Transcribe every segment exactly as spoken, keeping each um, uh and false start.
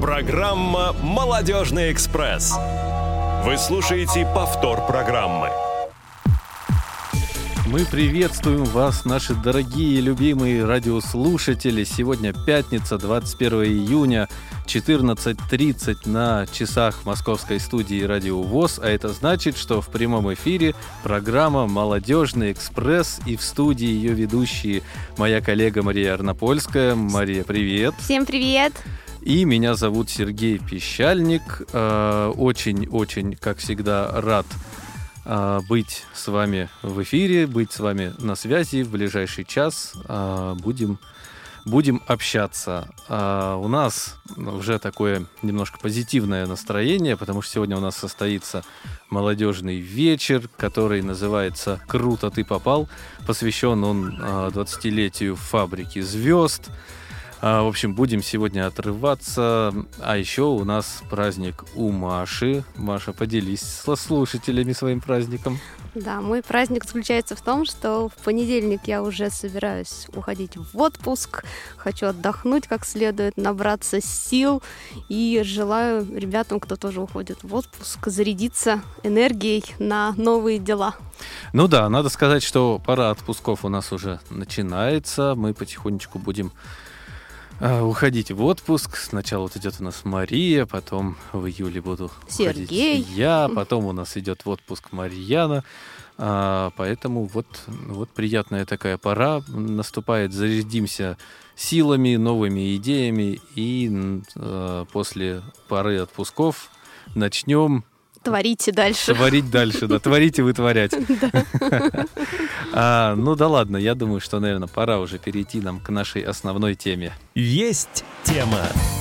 Программа «Молодежный экспресс». Вы слушаете повтор программы. Мы приветствуем вас, наши дорогие и любимые радиослушатели. Сегодня пятница, двадцать первого июня, четырнадцать тридцать на часах московской студии Радио ВОС. А это значит, что в прямом эфире программа «Молодежный экспресс». И в студии ее ведущие моя коллега Мария Арнопольская. Мария, привет. Всем привет. И меня зовут Сергей Пищальник. Очень-очень, как всегда, рад быть с вами в эфире, быть с вами на связи. В ближайший час будем, будем общаться. У нас уже такое немножко позитивное настроение, потому что сегодня у нас состоится молодежный вечер, который называется «Круто ты попал». Посвящен он двадцатилетию фабрики звезд. В общем, будем сегодня отрываться. А еще у нас праздник у Маши. Маша, поделись со слушателями своим праздником. Да, мой праздник заключается в том, что в понедельник я уже собираюсь уходить в отпуск. Хочу отдохнуть как следует, набраться сил. И желаю ребятам, кто тоже уходит в отпуск, зарядиться энергией на новые дела. Ну да, надо сказать, что пора отпусков у нас уже начинается. Мы потихонечку будем уходить в отпуск. Сначала вот идет у нас Мария, потом в июле буду Сергей. уходить я, потом у нас идет в отпуск Марьяна. А, поэтому вот, вот приятная такая пора наступает. Зарядимся силами, новыми идеями и а, после пары отпусков начнем Творите дальше. Творить дальше, да. Творите, вытворять. а, ну да ладно, я думаю, что, наверное, пора уже перейти нам к нашей основной теме. Есть тема.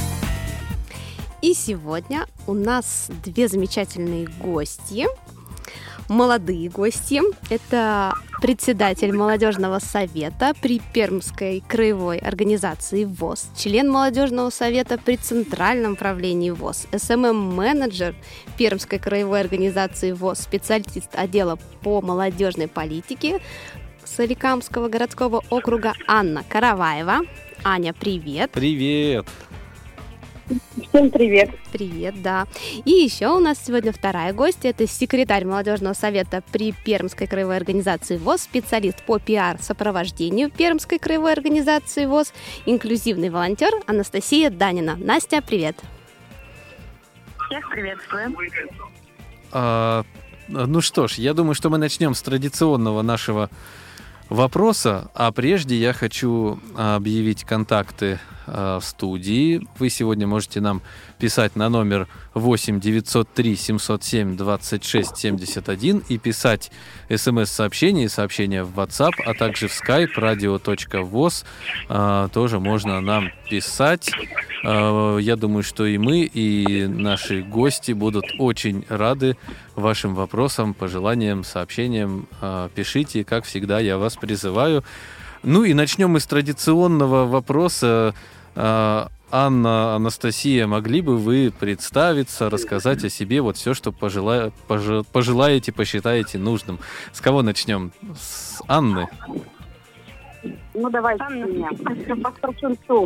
И сегодня у нас две замечательные гости. Молодые гости. Это председатель молодежного совета при Пермской краевой организации ВОС, член молодежного совета при Центральном правлении ВОС, эс эм эм-менеджер Пермской краевой организации ВОС, специалист отдела по молодежной политике Соликамского городского округа Анна Караваева. Аня, привет. Привет. Всем привет. Привет, да. И еще у нас сегодня вторая гостья. Это секретарь молодежного совета при Пермской краевой организации ВОС, специалист по пиар-сопровождению Пермской краевой организации ВОС, инклюзивный волонтер Анастасия Данина. Настя, привет. Всех приветствую. А, ну что ж, я думаю, что мы начнем с традиционного нашего вопроса, а прежде я хочу объявить контакты в студии. Вы сегодня можете нам писать на номер восемь девятьсот три семьсот семь двадцать шесть семьдесят один и писать смс-сообщения и сообщения в WhatsApp, а также в Skype radio.voz а, тоже можно нам писать. А, я думаю, что и мы, и наши гости будут очень рады вашим вопросам, пожеланиям, сообщениям. А, пишите, как всегда, я вас призываю. Ну и начнем мы с традиционного вопроса. Анна, Анастасия, могли бы вы представиться, рассказать о себе, вот все, что пожела... пож... пожелаете, посчитаете нужным? С кого начнем? С Анны? Ну, давайте с меня. По старшинству.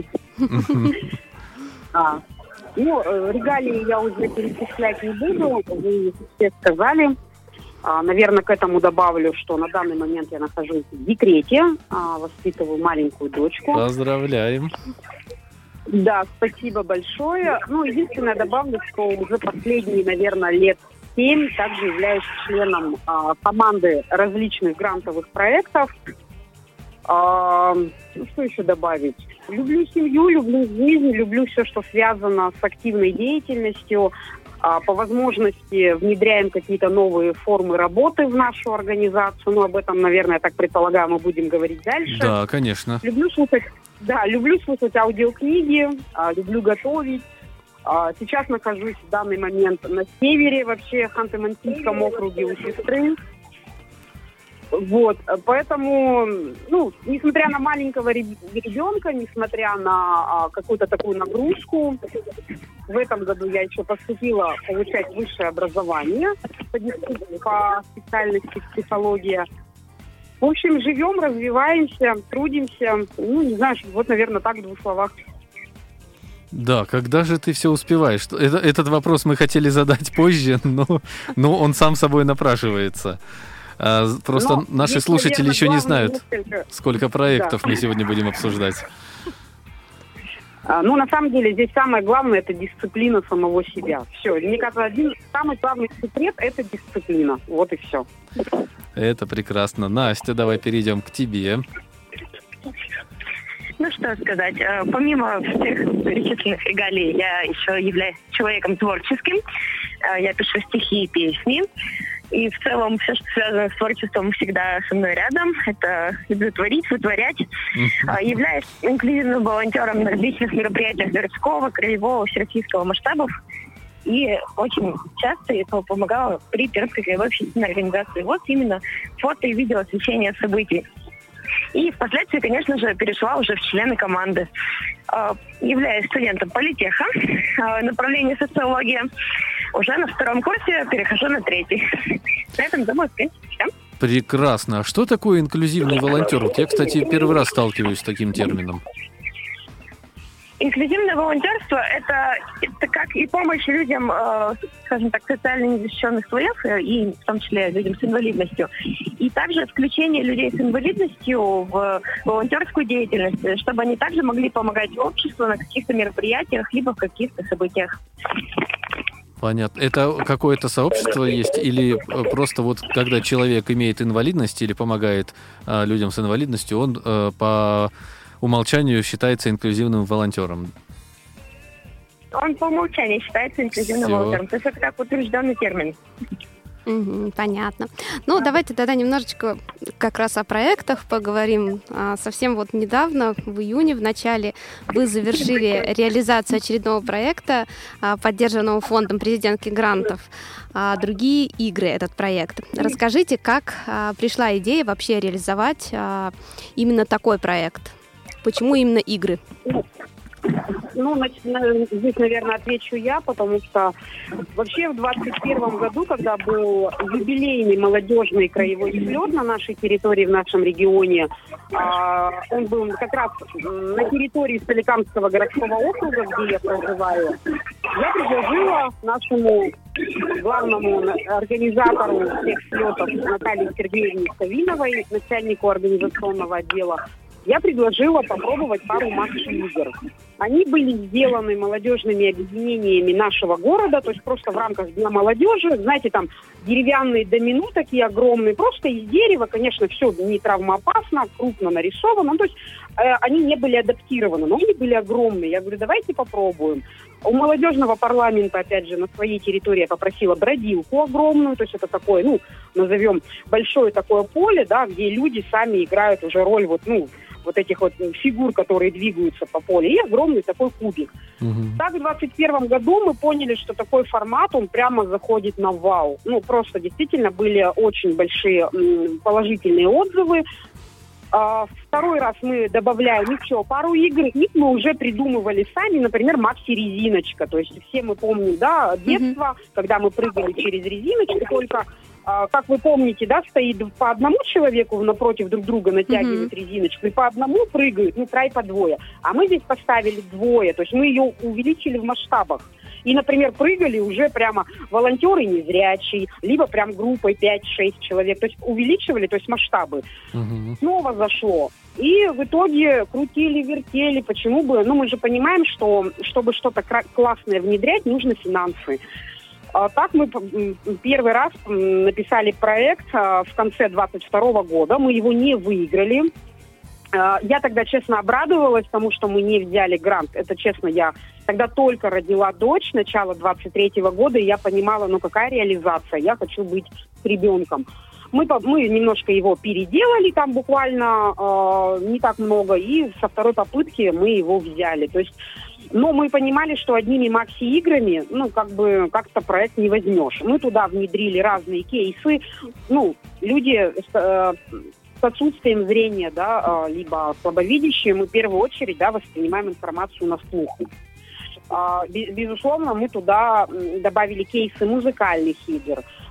Ну, регалии я уже перечислять не буду, вы все сказали. Наверное, к этому добавлю, что на данный момент я нахожусь в декрете, воспитываю маленькую дочку. Поздравляем. Да, спасибо большое. Ну, единственное, добавлю, что уже последние, наверное, лет семь также являюсь членом а, команды различных грантовых проектов. А, ну, что еще добавить? Люблю семью, люблю жизнь, люблю все, что связано с активной деятельностью. А, по возможности внедряем какие-то новые формы работы в нашу организацию. Ну, об этом, наверное, я так предполагаю, мы будем говорить дальше. Да, конечно. Люблю слушать, да, люблю слушать аудиокниги, а, люблю готовить. А, сейчас нахожусь в данный момент на севере, вообще, в Ханты-Мансийском округе у сестры. Вот, поэтому, ну, несмотря на маленького ребенка, несмотря на а, какую-то такую нагрузку, в этом году я еще поступила получать высшее образование по, по специальности психология. В общем, живем, развиваемся, трудимся. Ну, не знаю, вот, наверное, так в двух словах. Да, когда же ты все успеваешь? Это, этот вопрос мы хотели задать позже, но, но он сам собой напрашивается. А, просто Но наши здесь, слушатели наверное, еще не главное знают, несколько- сколько проектов Да. мы сегодня будем обсуждать. А, Ну, на самом деле, здесь самое главное – это дисциплина самого себя. Все. Мне кажется, один самый главный секрет – это дисциплина. Вот и все. Это прекрасно. Настя, давай перейдем к тебе. Ну, что сказать, э, помимо всех перечисленных регалий, я еще являюсь человеком творческим. Э, Я пишу стихи и песни. И в целом все, что связано с творчеством, всегда со мной рядом. Это люблю творить, вытворять. Э, Являюсь инклюзивным волонтером на различных мероприятиях городского, краевого, всероссийского масштабов. И очень часто я помогала при Пермской краевой общественной организации. Вот именно фото и видео освещения событий. И впоследствии, конечно же, перешла уже в члены команды. Э, Являюсь студентом политеха, э, направление социология. Уже на втором курсе перехожу на третий. На этом, думаю, в принципе, все. Прекрасно. А что такое инклюзивный волонтер? Вот я, кстати, первый раз сталкиваюсь с таким термином. Инклюзивное волонтерство – это, это как и помощь людям, э, скажем так, социально незащищенных слоев, э, и в том числе людям с инвалидностью. И также включение людей с инвалидностью в волонтерскую деятельность, чтобы они также могли помогать обществу на каких-то мероприятиях, либо в каких-то событиях. Понятно. Это какое-то сообщество есть или э, просто вот когда человек имеет инвалидность или помогает э, людям с инвалидностью, он э, по умолчанию считается инклюзивным волонтером? Он по умолчанию считается инклюзивным Всё. волонтером. То есть это как утвержденный термин. Мгм, понятно. Ну, давайте тогда немножечко как раз о проектах поговорим. А, Совсем вот недавно, в июне, в начале, вы завершили реализацию очередного проекта, а, поддержанного фондом президентских грантов а, «Другие игры» этот проект. Расскажите, как а, пришла идея вообще реализовать а, именно такой проект? Почему именно игры? Ну, нач- на- здесь, наверное, отвечу я, потому что вообще в двадцать первом году, когда был юбилейный молодежный краевой слет на нашей территории, в нашем регионе, а, он был как раз м, на территории Соликамского городского округа, где я проживаю, я предложила нашему главному на- организатору всех слетов Наталье Сергеевне Савиновой, начальнику организационного отдела, я предложила попробовать пару матч-игр. Они были сделаны молодежными объединениями нашего города, то есть просто в рамках Дня молодежи. Знаете, там деревянные домино такие огромные, просто из дерева, конечно, все не травмоопасно, крупно нарисовано. Ну, то есть э, они не были адаптированы, но они были огромные. Я говорю, давайте попробуем. У молодежного парламента, опять же, на своей территории я попросила бродилку огромную, то есть это такое, ну, назовем, большое такое поле, да, где люди сами играют уже роль вот, ну, вот этих вот фигур, которые двигаются по полю, и огромный такой кубик. Мгм. Так в двадцать первом году мы поняли, что такой формат, он прямо заходит на вау. Ну, просто действительно были очень большие м, положительные отзывы. А, второй раз мы добавляем еще пару игр, их мы уже придумывали сами, например, Макси-резиночка. То есть все мы помним, да, детство, когда мы прыгали через резиночку, только... А, как вы помните, да, стоит по одному человеку напротив друг друга, натягивают Мгм. резиночку, и по одному прыгают, ну, край по двое. А мы здесь поставили двое, то есть мы ее увеличили в масштабах. И, например, прыгали уже прямо волонтеры незрячие, либо прям группой пять-шесть человек. То есть увеличивали, то есть масштабы. Мгм. Снова зашло. И в итоге крутили, вертели. Почему бы? Ну, мы же понимаем, что чтобы что-то кра- классное внедрять, нужны финансы. А так мы м, первый раз м, написали проект а, в конце двадцать второго года. Мы его не выиграли. А, Я тогда, честно, обрадовалась тому, что мы не взяли грант. Это, честно, я тогда только родила дочь, начало двадцать третьего года, и я понимала, ну какая реализация, я хочу быть с ребенком. Мы, по- мы немножко его переделали там буквально, э, не так много, и со второй попытки мы его взяли. То есть, но мы понимали, что одними макси-играми, ну, как бы, как-то проект не возьмешь. Мы туда внедрили разные кейсы. Ну, люди с, э, с отсутствием зрения, да, э, либо слабовидящие, мы в первую очередь, да, воспринимаем информацию на слух. А, бе- Безусловно, мы туда м, добавили кейсы музыкальных игр.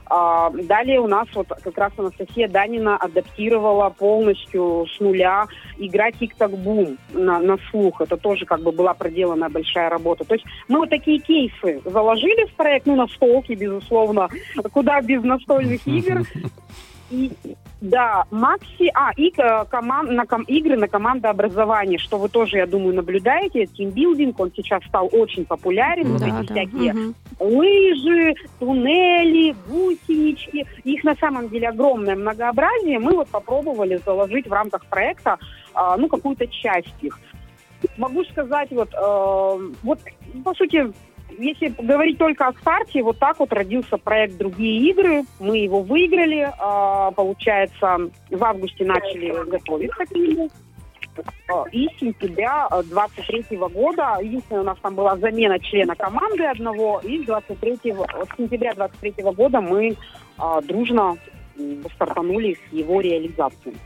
А, далее у нас вот как раз Анастасия Данина адаптировала полностью с нуля игра «Тик-так-бум» на, на слух. Это тоже как бы была проделана большая работа. То есть мы вот такие кейсы заложили в проект, ну, настолки, безусловно, куда без настольных игр. И, да, Макси, а, и команд, на, ком, игры на командообразование, что вы тоже, я думаю, наблюдаете. Тимбилдинг, он сейчас стал очень популярен. Вот Да, эти да. всякие Мгм. лыжи, туннели, гусенички. Их на самом деле огромное многообразие. Мы вот попробовали заложить в рамках проекта, а, ну, какую-то часть их. Могу сказать, вот, э, вот, по сути, если говорить только о старте, вот так вот родился проект «Другие игры». Мы его выиграли. А, получается, в августе начали готовиться к нему. А, и с сентября двадцать третьего года, единственное, у нас там была замена члена команды одного, и с, двадцать третьего, с сентября двадцать третьего года мы а, дружно м, стартанули с его реализацией.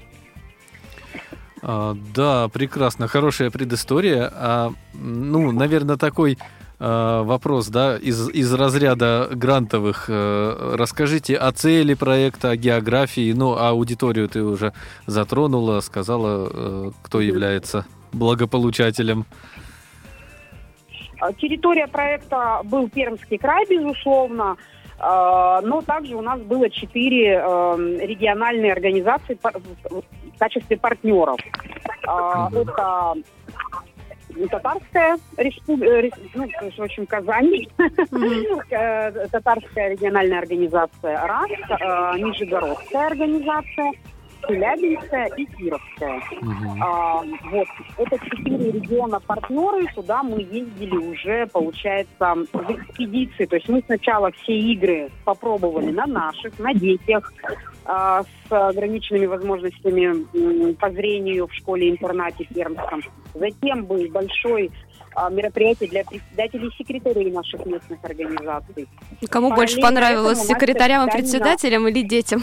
А, да, прекрасно, хорошая предыстория. А, ну, наверное, такой а, вопрос, да, из, из разряда грантовых. А, расскажите о цели проекта, о географии. Ну, а аудиторию ты уже затронула, сказала, а, кто является благополучателем. Территория проекта был Пермский край, безусловно. Но также у нас было четыре региональные организации в качестве партнеров. Это Татарская республика, ну, в общем, Казань, Татарская региональная организация РАС, Нижегородская организация, Челябинская и Кировская. Угу. А, вот, это четыре региона партнеры, туда мы ездили уже, получается, в экспедиции. То есть мы сначала все игры попробовали на наших, на детях, а, с ограниченными возможностями м, по зрению в школе-интернате Пермском. Затем был большой а, мероприятие для председателей и секретарей наших местных организаций. Кому больше Параллельно понравилось, этому у нас секретарям и официально- председателям или детям?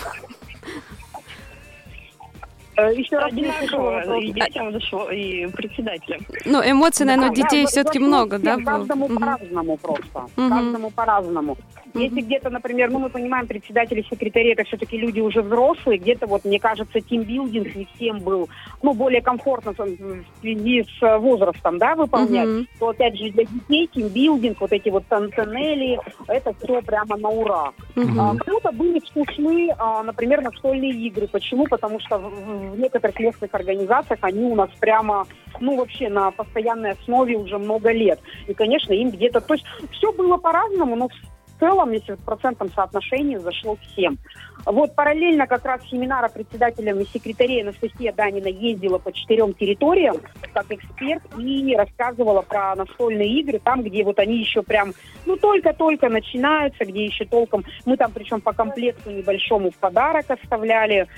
Э, Еще раз Одинаково и не детям зашло, и председателям. Ну, эмоций, наверное, у Да, детей да, все-таки зашло много, да? всем, было? Каждому Мгм. по-разному просто. Мгм. Каждому по-разному. Если где-то, например, ну мы понимаем, председатели, секретари, это все-таки люди уже взрослые, где-то вот, мне кажется, тимбилдинг не всем был, ну, более комфортно в связи с возрастом, да, выполнять. Мгм. То, опять же, для детей тимбилдинг, вот эти вот тоннели, это все прямо на ура. Мгм. А, кому-то были скучны, а, например, настольные игры. Почему? Потому что в, в некоторых местных организациях они у нас прямо, ну, вообще на постоянной основе уже много лет. И, конечно, им где-то... То есть все было по-разному, но в целом, если в процентном соотношении, зашло всем. Вот параллельно как раз семинара председателем и секретарей Анастасия Данина ездила по четырем территориям как эксперт и рассказывала про настольные игры, там, где вот они еще прям, ну, только-только начинаются, где еще толком... Мы там причем по комплекту небольшому в подарок оставляли.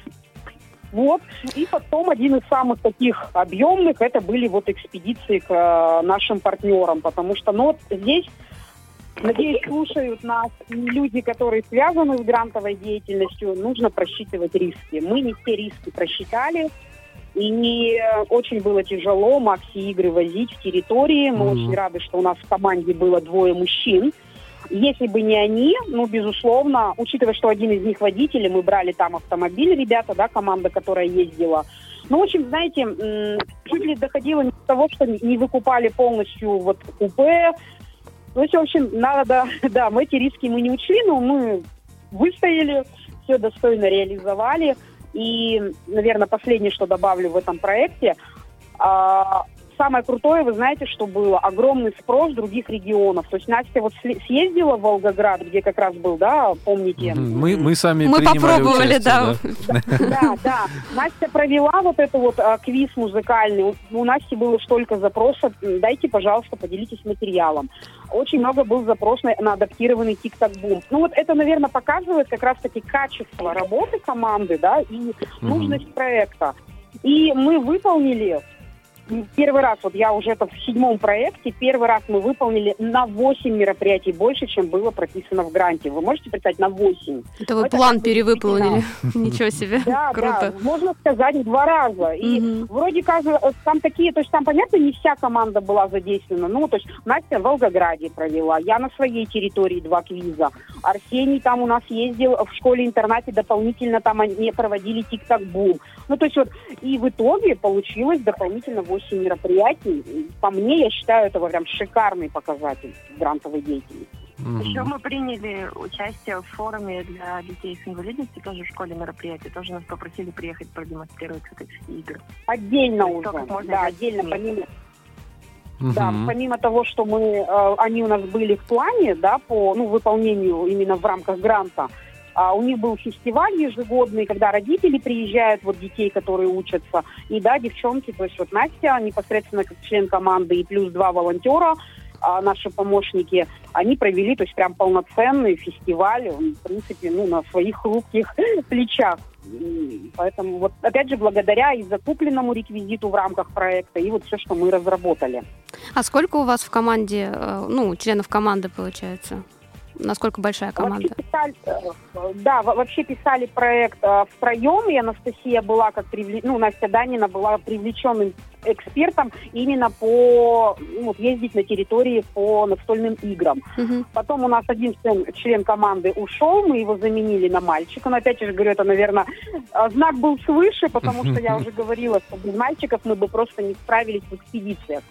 Вот. И потом один из самых таких объемных, это были вот экспедиции к э, нашим партнерам, потому что, ну, вот здесь... Надеюсь, слушают нас и люди, которые связаны с грантовой деятельностью. Нужно просчитывать риски. Мы не все риски просчитали. И не очень было тяжело Макси-игры возить в территории. Мы Mm-hmm. очень рады, что у нас в команде было двое мужчин. Если бы не они, ну, безусловно, учитывая, что один из них водитель, мы брали там автомобиль, ребята, да, команда, которая ездила. Ну, в общем, знаете, м- чуть ли доходило не до того, что не выкупали полностью вот купе. Ну, в общем, надо, да, мы эти риски мы не учли, но мы выстояли, все достойно реализовали. И, наверное, последнее, что добавлю в этом проекте, а, самое крутое, вы знаете, что было? Огромный спрос других регионов. То есть Настя вот съездила в Волгоград, где как раз был, да, помните? Мы, мы сами Мы принимали попробовали, участие, да. Да, да. Настя провела вот это вот а, квиз музыкальный. У Насти было столько запросов. Дайте, пожалуйста, поделитесь материалом. Очень много был запрос на, на адаптированный тик-так-бум. Ну вот это, наверное, показывает как раз-таки качество работы команды, да, и нужность проекта. И мы выполнили Первый раз, вот я уже это в седьмом проекте, первый раз мы выполнили на восемь мероприятий больше, чем было прописано в гранте. Вы можете представить, на восемь? Это вы план перевыполнили. Ничего себе. Да, Круто. да, можно сказать, в два раза. И Мгм. вроде как там такие, то есть там, понятно, не вся команда была задействована. Ну, то есть Настя в Волгограде провела, я на своей территории два квиза. Арсений там у нас ездил в школе-интернате, дополнительно там они проводили тик-так-бум. Ну, то есть вот, и в итоге получилось дополнительно восемь мероприятий. И по мне, я считаю, это прям шикарный показатель грантовой деятельности. Мгм. Еще мы приняли участие в форуме для детей с инвалидностью, тоже в школе мероприятия. Тоже нас попросили приехать продемонстрировать эти игры. Отдельно То есть уже, то, как можно да, играть с отдельно, детьми. помимо... Мгм. Да, помимо того, что мы, э, они у нас были в плане, да, по ну, выполнению именно в рамках гранта, а у них был фестиваль ежегодный, когда родители приезжают, вот детей, которые учатся, и да, девчонки, то есть вот Настя непосредственно как член команды и плюс два волонтера, а наши помощники, они провели, то есть прям полноценный фестиваль, в принципе, ну, на своих хрупких плечах. И поэтому вот, опять же, благодаря и закупленному реквизиту в рамках проекта, и вот все, что мы разработали. А сколько у вас в команде, э, ну, членов команды получается? Насколько большая команда? Вообще писали, э, да, во- вообще писали проект э, втроем, и Анастасия была как привле... ну, Настя Данина была привлеченным экспертом именно по ну, вот ездить на территории по настольным играм. Мгм. Потом у нас один член, член команды ушел, мы его заменили на мальчика. Но опять же говорю, это, наверное, э, знак был свыше, потому что я уже говорила, что без мальчиков мы бы просто не справились в экспедициях.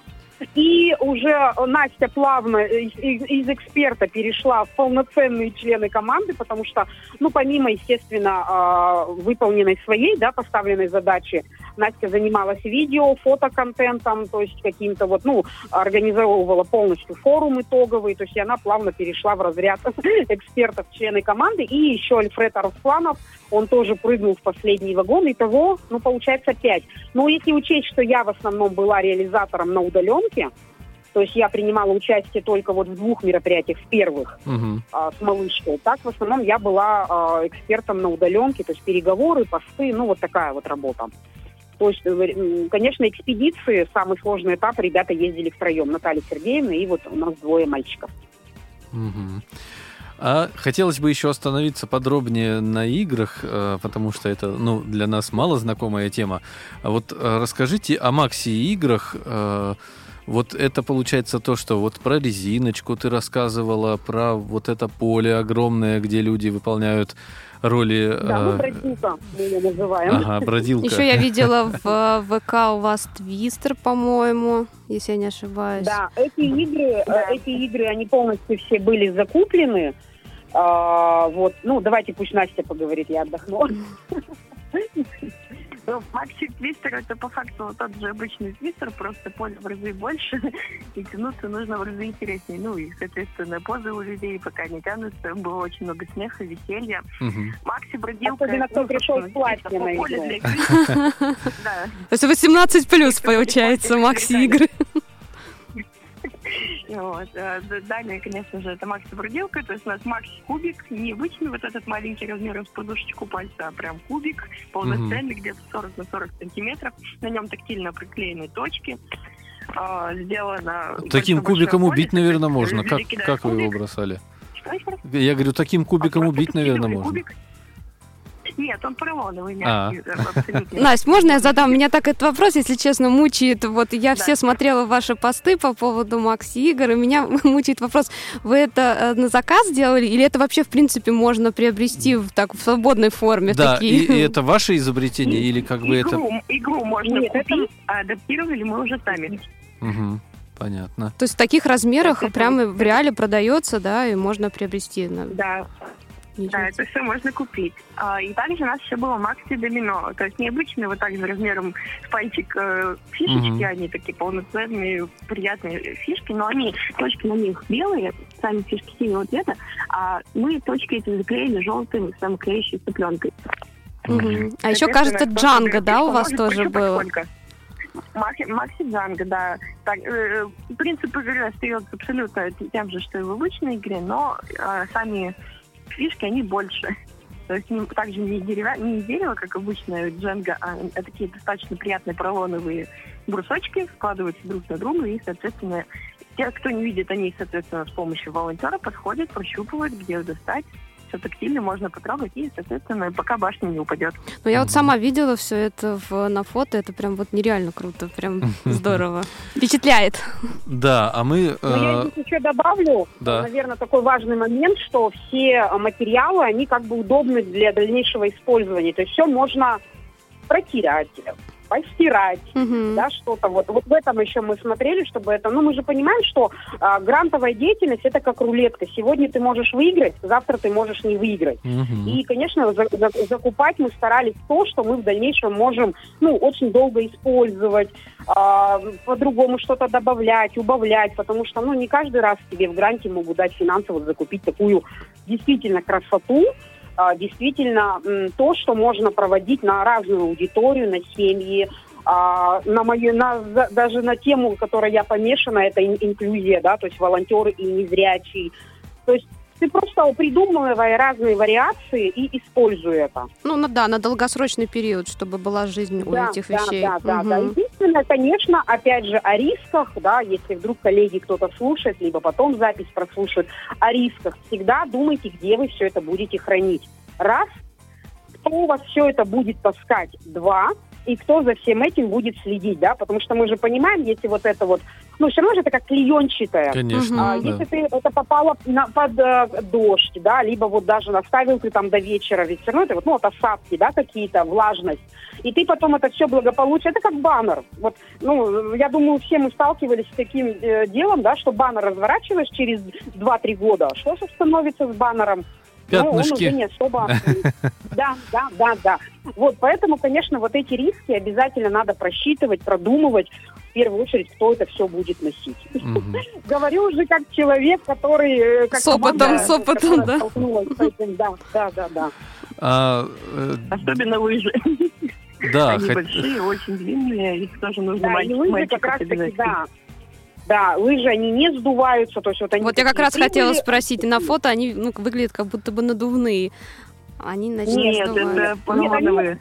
И уже Настя плавно из, из- из эксперта перешла в полноценные члены команды, потому что, ну, помимо, естественно, а, выполненной своей, да, поставленной задачи, Настя занималась видео, фотоконтентом, то есть каким-то вот, ну, организовывала полностью форум итоговый, то есть и она плавно перешла в разряд экспертов, члены команды. И еще Альфред Арсланов, он тоже прыгнул в последний вагон, итого, ну, получается, пять. Но если учесть, что я в основном была реализатором на удаленке, то есть я принимала участие только вот в двух мероприятиях, в первых, Мгм. а, с малышкой. Так, в основном я была а, экспертом на удаленке, то есть переговоры, посты, ну, вот такая вот работа. То есть, э, м, конечно, экспедиции, самый сложный этап, ребята ездили втроем, Наталья Сергеевна и вот у нас двое мальчиков. Мгм. А хотелось бы еще остановиться подробнее на играх, э, потому что это, ну, для нас мало знакомая тема. А вот э, расскажите о Макси-играх. э, Вот это получается то, что вот про резиночку ты рассказывала, про вот это поле огромное, где люди выполняют роли... Да, ну, э, бродилка мы ее называем. Ага, бродилка. Еще я видела в ВК у вас твистер, по-моему, если я не ошибаюсь. Да, эти игры, э, эти игры, они полностью все были закуплены. А, вот, ну, давайте пусть Настя поговорит, я отдохну. Ну, Макси твистер — это по факту вот тот же обычный твистер, просто поле в разы больше, и тянуться нужно в разы интереснее. Ну и, соответственно, позы у людей пока не тянутся, было очень много смеха, веселья. Мгм. Макси бродилка... Особенно кто ну, пришел собственно, в платье на поле игру. для игры. Да. То есть восемнадцать плюс получается, Макси-игры. Вот. э, д- Далее, конечно же, это Макси-бродилка, то есть у нас Макси-кубик, не обычный вот этот маленький размером с подушечку пальца, а прям кубик, полноценный, где-то сорок на сорок сантиметров. На нем тактильно приклеены точки. э, Сделано... Таким большое-большое кубиком поле, убить, то есть наверное, можно. люди Как, кидают как вы его кубик. бросали? Что еще раз? Я говорю, таким кубиком А, убить, просто наверное, кидали можно. кубик. Нет, он поролоновый, А. мягкий, э, абсолютно. Настя, можно я задам? Меня так этот вопрос, если честно, мучает. Вот я Да. все смотрела ваши посты по поводу Макси-игр, и меня мучает вопрос, вы это э, на заказ делали, или это вообще, в принципе, можно приобрести в, так, в свободной форме? Да, такие? и, и это ваше изобретение, или как бы это... Игру, игру можно Нет, это- купить, а адаптировали мы уже сами. Мгм. Понятно. То есть в таких размерах Это- прямо в реале продается, да, и можно приобрести. на- Да, Ничего да, себе. это все можно купить. А, И также у нас еще было Макси Домино. То есть необычные, вот так же размером с пальчик э, фишечки, Мгм. они такие полноценные, приятные фишки, но они, точки на них белые, сами фишки синего цвета, а мы точки эти заклеили желтым самоклеящей цыпленкой. Мгм. А еще, кажется, Джанго, да, у вас тоже было? Макси, Макси Джанго, да. Так, э, принцип игры остается абсолютно тем же, что и в обычной игре, но э, сами фишки, они больше. То есть не, также не, дерева, не из дерева, как обычно дженга, а такие достаточно приятные поролоновые брусочки складываются друг на друга, и, соответственно, те, кто не видит, они, соответственно, с помощью волонтера подходят, прощупывают, где достать. Все тактильно, можно потрогать, и, соответственно, пока башня не упадет. Ну, я вот сама видела все это в, на фото, это прям вот нереально круто, прям здорово. Впечатляет. Да, а мы... Ну, я здесь еще добавлю, Да. наверное, такой важный момент, что все материалы, они как бы удобны для дальнейшего использования. То есть все можно протерять, постирать, Мгм. да, что-то. Вот, вот в этом еще мы смотрели, чтобы это... Ну, мы же понимаем, что а, грантовая деятельность – это как рулетка. Сегодня ты можешь выиграть, завтра ты можешь не выиграть. Мгм. И, конечно, за- за- закупать мы старались то, что мы в дальнейшем можем, ну, очень долго использовать, а, по-другому что-то добавлять, убавлять, потому что, ну, не каждый раз тебе в гранте могут дать финансово закупить такую действительно красоту, а, действительно м, то, что можно проводить на разную аудиторию, на семьи, а, на мою, на, за- даже на тему, которой я помешана, это ин- инклюзия, да, то есть волонтеры и незрячие. То есть ты просто придумывай разные вариации и используй это. Ну, на- да, на долгосрочный период, чтобы была жизнь у Да, этих да, вещей. Да, да, да. Мгм. Единственное, конечно, опять же, о рисках, да, если вдруг коллеги кто-то слушает, либо потом запись прослушает, о рисках. Всегда думайте, где вы все это будете хранить. Раз, кто у вас все это будет таскать? Два, и кто за всем этим будет следить, да, потому что мы же понимаем, если вот это вот, ну, все равно же это как клеенчатое. Конечно, А, да. Если ты это попало на, под э, дождь, да, либо вот даже наставил ты там до вечера, ведь все равно это вот, ну, вот осадки, да, какие-то, влажность, и ты потом это все благополучие, это как баннер. Вот, ну, я думаю, все мы сталкивались с таким э, делом, да, что баннер разворачиваешь через два-три года, что же становится с баннером? Ну, он Пятнышки. уже не особо актуален. Да, да, да, да. Вот, поэтому, конечно, вот эти риски обязательно надо просчитывать, продумывать, в первую очередь, кто это все будет носить. Мгм. Говорю уже как человек, который... э, Как С опытом, команда, с опытом, которая да. столкнулась с этим. Да, да, да, да. А, э, Особенно лыжи. да, Они хот- большие, очень длинные, их тоже нужно Да, и мальчик, лыжи мальчиков как раз таки, обязательно. да. Да, лыжи, они не сдуваются, то есть вот они... Вот я как такие раз хотела прибыли. спросить, на фото они ну, выглядят как будто бы надувные. Они, значит, не Нет, сдуваются. это поролоновые.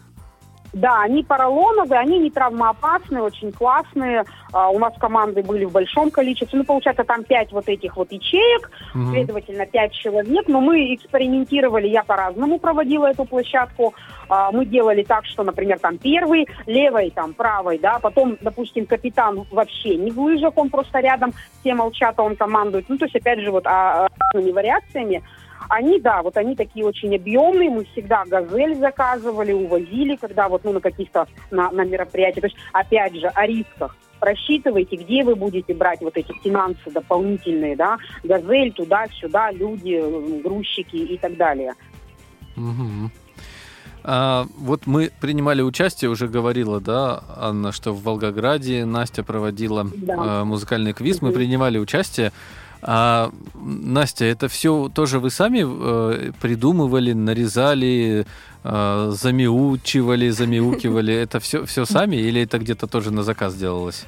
Да, они поролоновые, они не травмоопасные, очень классные. А, у нас команды были в большом количестве. Ну, получается, там пять вот этих вот ячеек, Мгм. следовательно, пять человек. Но мы экспериментировали, я по-разному проводила эту площадку. А, мы делали так, что, например, там первый, левой, там, правой, да, потом, допустим, капитан вообще не в лыжах, он просто рядом, все молчат, а он командует. Ну, то есть, опять же, вот а, а, разными вариациями. Они, да, вот они такие очень объемные, мы всегда «Газель» заказывали, увозили, когда вот, ну, на каких-то, на, на мероприятиях. То есть, опять же, о рисках. Просчитывайте, где вы будете брать вот эти финансы дополнительные, да, «Газель», туда-сюда, люди, грузчики и так далее. Мгм. А, вот мы принимали участие, уже говорила, да, Анна, что в Волгограде Настя проводила Да. а, музыкальный квиз, мы Мгм. принимали участие. А, Настя, это все тоже вы сами э, придумывали, нарезали, э, замяучивали, замяукивали? Это все, все сами или это где-то тоже на заказ делалось?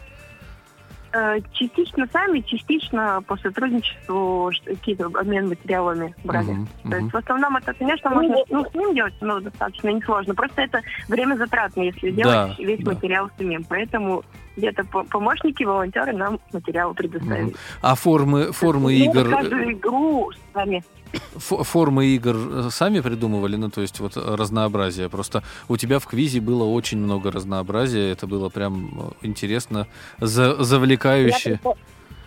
Э, Частично сами, частично по сотрудничеству ш- какие-то обмен материалами брали. Мгм, То мгм. есть в основном это, конечно, Ну, можно вот. ну, с ним делать, но достаточно несложно. Просто это время затратно, если Да, делать весь да. материал самим. Поэтому где-то по- помощники, волонтеры нам материал предоставили. Мгм. А формы, формы Ну, игр, каждую игру сами. фо- формы игр э, сами придумывали? Ну, то есть вот разнообразие. Просто у тебя в квизе было очень много разнообразия. Это было прям э, интересно, за- Я, завлекающе. предпо-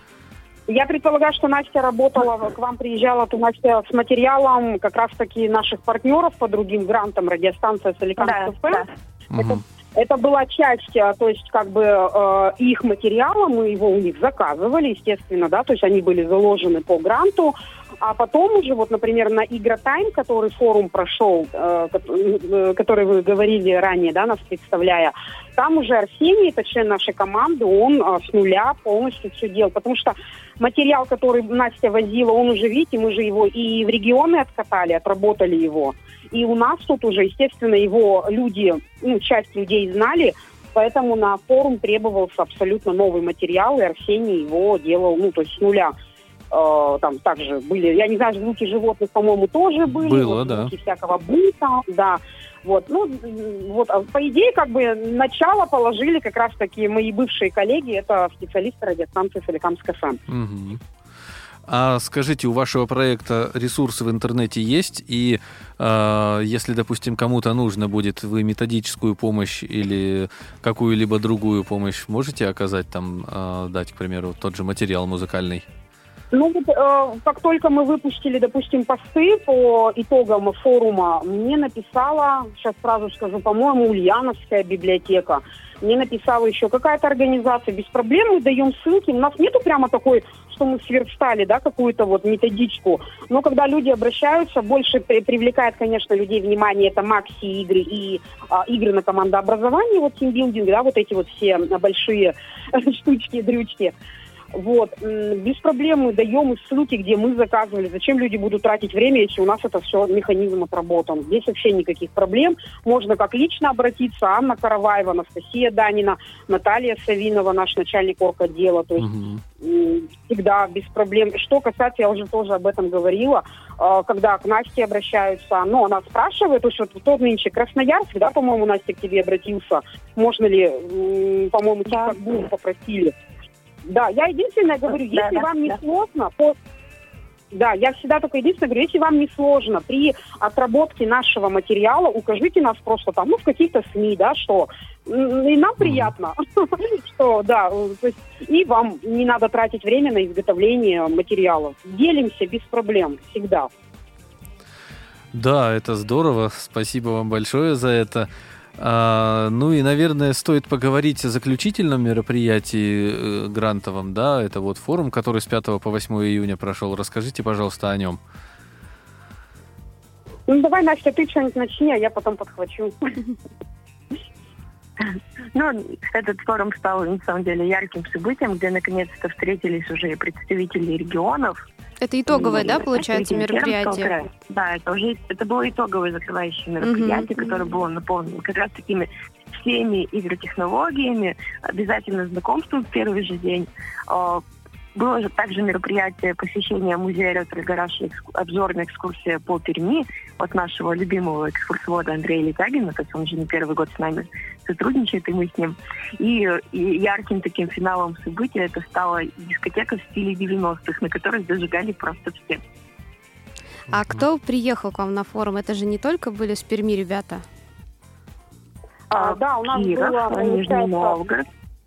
я предполагаю, что Настя работала, к вам приезжала, то Настя с материалом как раз-таки наших партнеров по другим грантам, радиостанция Соликан Да, КФ. да. Мгм. Это была часть, а, то есть как бы э, их материала, мы его у них заказывали, естественно, да, то есть они были заложены по гранту, а потом уже, вот, например, на Игротайм, который форум прошел, э, ко- э, который вы говорили ранее, да, нас представляя, там уже Арсений, это член нашей команды, он э, с нуля полностью все делал, потому что материал, который Настя возила, он уже, видите, мы же его и в регионы откатали, отработали его. И у нас тут уже, естественно, его люди, ну, часть людей знали, поэтому на форум требовался абсолютно новый материал, и Арсений его делал, ну, то есть с нуля. э, там также были, я не знаю, звуки животных, по-моему, тоже были. Было, вот, да. Звуки всякого быта, да. Вот, ну, вот, а по идее, как бы, начало положили как раз-таки мои бывшие коллеги, это специалисты радиостанции Соликамск эф эм. Угу. А скажите, у вашего проекта ресурсы в интернете есть? И э, если, допустим, кому-то нужно будет, вы методическую помощь или какую-либо другую помощь можете оказать, там, э, дать, к примеру, тот же материал музыкальный? Ну, вот, э, как только мы выпустили, допустим, посты по итогам форума, мне написала, сейчас сразу скажу, по-моему, Ульяновская библиотека. Мне написала еще какая-то организация. Без проблем мы даем ссылки. У нас нету прямо такой, что мы сверстали, да, какую-то вот методичку. Но когда люди обращаются, больше при- привлекает, конечно, людей внимание, это макси-игры и а, игры на командообразование, вот тимбилдинг, да, вот эти вот все большие штучки, дрючки. Вот. Без проблем мы даем ссылки, где мы заказывали. Зачем люди будут тратить время, если у нас это все механизм отработан? Здесь вообще никаких проблем. Можно как лично обратиться. Анна Караваева, Анастасия Данина, Наталья Савинова, наш начальник орготдела. То есть угу. всегда без проблем. Что касается, я уже тоже об этом говорила, когда к Насте обращаются, ну, она спрашивает, то есть вот тот нынче Красноярск, да, по-моему, Настя к тебе обратился. Можно ли, по-моему, да. Как попросили. Да, я единственное говорю, если да, вам да, не да. сложно, то... Да, я всегда только единственное говорю, если вам не сложно при отработке нашего материала, укажите нас просто там, ну, в каких-то СМИ, да, что... И нам приятно, что, да, то есть и вам не надо тратить время на изготовление материалов. Делимся без проблем, всегда. Да, это здорово, спасибо вам большое за это. А, ну и, наверное, стоит поговорить о заключительном мероприятии э, грантовом, да, это вот форум, который с пятого по восьмое июня прошел. Расскажите, пожалуйста, о нем. Ну, давай, Настя, ты что-нибудь начни, а я потом подхвачу. Ну, этот форум стал, на самом деле, ярким событием, где наконец-то встретились уже представители регионов. Это итоговое, да, получается, мероприятие? Да, это уже это было итоговое закрывающее мероприятие, uh-huh. которое было наполнено как раз такими всеми игротехнологиями, обязательно знакомством в первый же день. Было же также мероприятие посещения музея ретро-гараж, обзорная экскурсия по Перми от нашего любимого экскурсовода Андрея Летягина, то есть он уже не первый год с нами сотрудничает, и мы с ним. И, и ярким таким финалом события это стала дискотека в стиле девяностых, на которой зажигали просто все. А кто приехал к вам на форум? Это же не только были с Перми ребята? А, да, у нас Киров, было, Нижний Новгород.